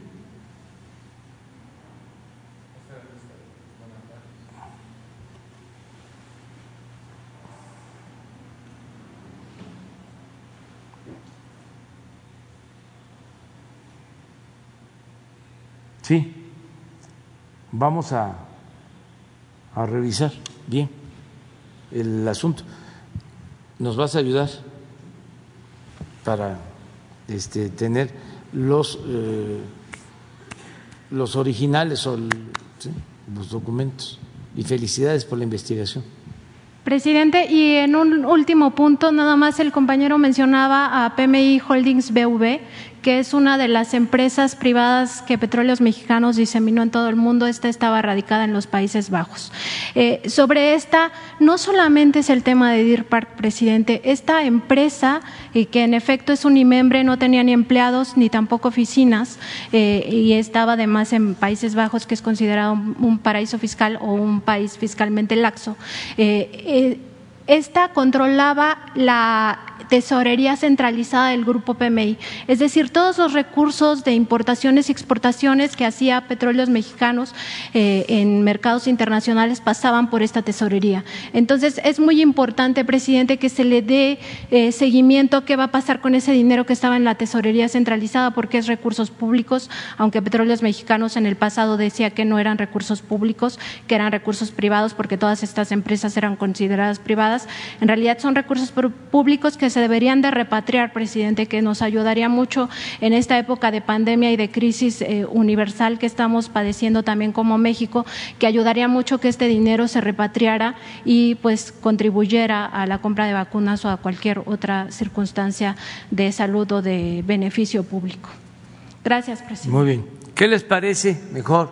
Sí, vamos a revisar bien el asunto. ¿Nos vas a ayudar para tener los originales o los documentos? Y felicidades por la investigación. Presidente, y en un último punto, nada más el compañero mencionaba a PMI Holdings BV, que es una de las empresas privadas que Petróleos Mexicanos diseminó en todo el mundo. Esta estaba radicada en los Países Bajos. Sobre esta, no solamente es el tema de Deer Park, presidente, esta empresa, que en efecto es unimembre, no tenía ni empleados ni tampoco oficinas, y estaba además en Países Bajos, que es considerado un paraíso fiscal o un país fiscalmente laxo. Esta controlaba la tesorería centralizada del grupo PMI, es decir, todos los recursos de importaciones y exportaciones que hacía Petróleos Mexicanos en mercados internacionales pasaban por esta tesorería. Entonces, es muy importante, presidente, que se le dé seguimiento a qué va a pasar con ese dinero que estaba en la tesorería centralizada, porque es recursos públicos, aunque Petróleos Mexicanos en el pasado decía que no eran recursos públicos, que eran recursos privados, porque todas estas empresas eran consideradas privadas. En realidad son recursos públicos que se deberían de repatriar, presidente, que nos ayudaría mucho en esta época de pandemia y de crisis universal que estamos padeciendo también como México, que ayudaría mucho que este dinero se repatriara y pues contribuyera a la compra de vacunas o a cualquier otra circunstancia de salud o de beneficio público. Gracias, presidente. Muy bien. ¿Qué les parece mejor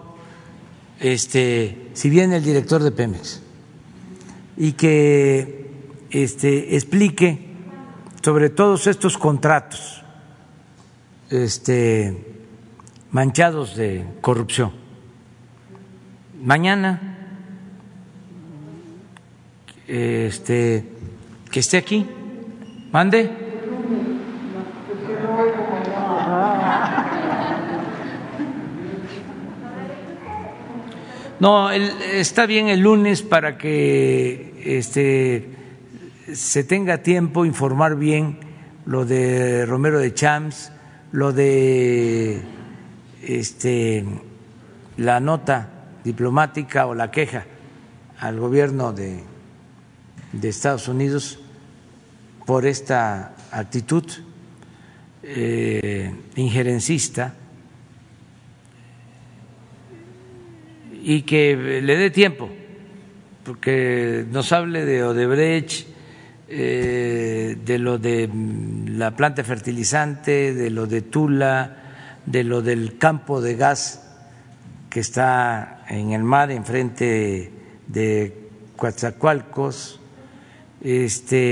si viene el director de Pemex y que explique sobre todos estos contratos manchados de corrupción? Mañana que esté aquí. Mande. No, está bien el lunes para que se tenga tiempo informar bien lo de Romero de Champs, lo de la nota diplomática o la queja al gobierno de Estados Unidos por esta actitud injerencista, y que le dé tiempo, porque nos hable de Odebrecht, de lo de la planta fertilizante, de lo de Tula, de lo del campo de gas que está en el mar enfrente de Coatzacoalcos, y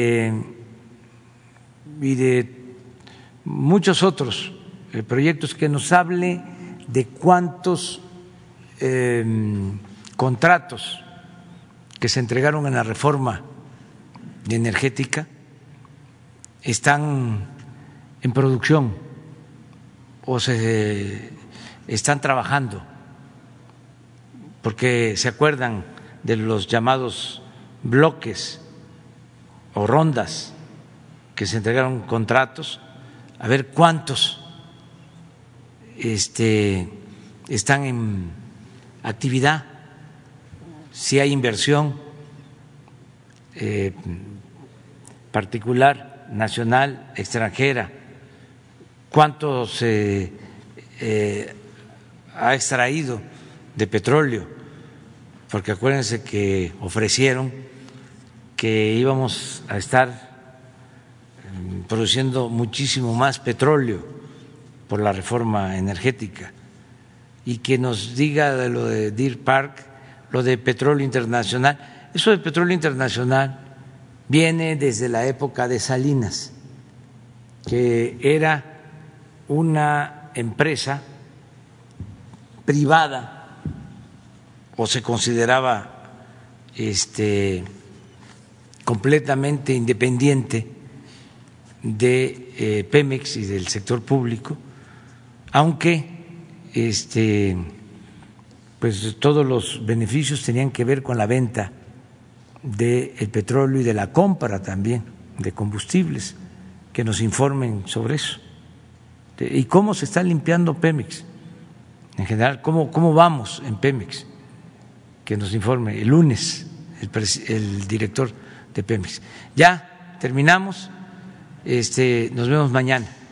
de muchos otros proyectos, que nos hable de cuántos contratos que se entregaron en la reforma energética están en producción o se están trabajando, porque se acuerdan de los llamados bloques o rondas que se entregaron contratos, a ver cuántos están en actividad, si hay inversión particular, nacional, extranjera, cuánto se ha extraído de petróleo, porque acuérdense que ofrecieron que íbamos a estar produciendo muchísimo más petróleo por la reforma energética, y que nos diga de lo de Deer Park, lo de petróleo internacional. Eso de petróleo internacional viene desde la época de Salinas, que era una empresa privada o se consideraba completamente independiente de Pemex y del sector público, aunque pues todos los beneficios tenían que ver con la venta del petróleo y de la compra también de combustibles, que nos informen sobre eso. ¿Y cómo se está limpiando Pemex? En general, ¿cómo vamos en Pemex? Que nos informe el lunes el director de Pemex. Ya terminamos, nos vemos mañana.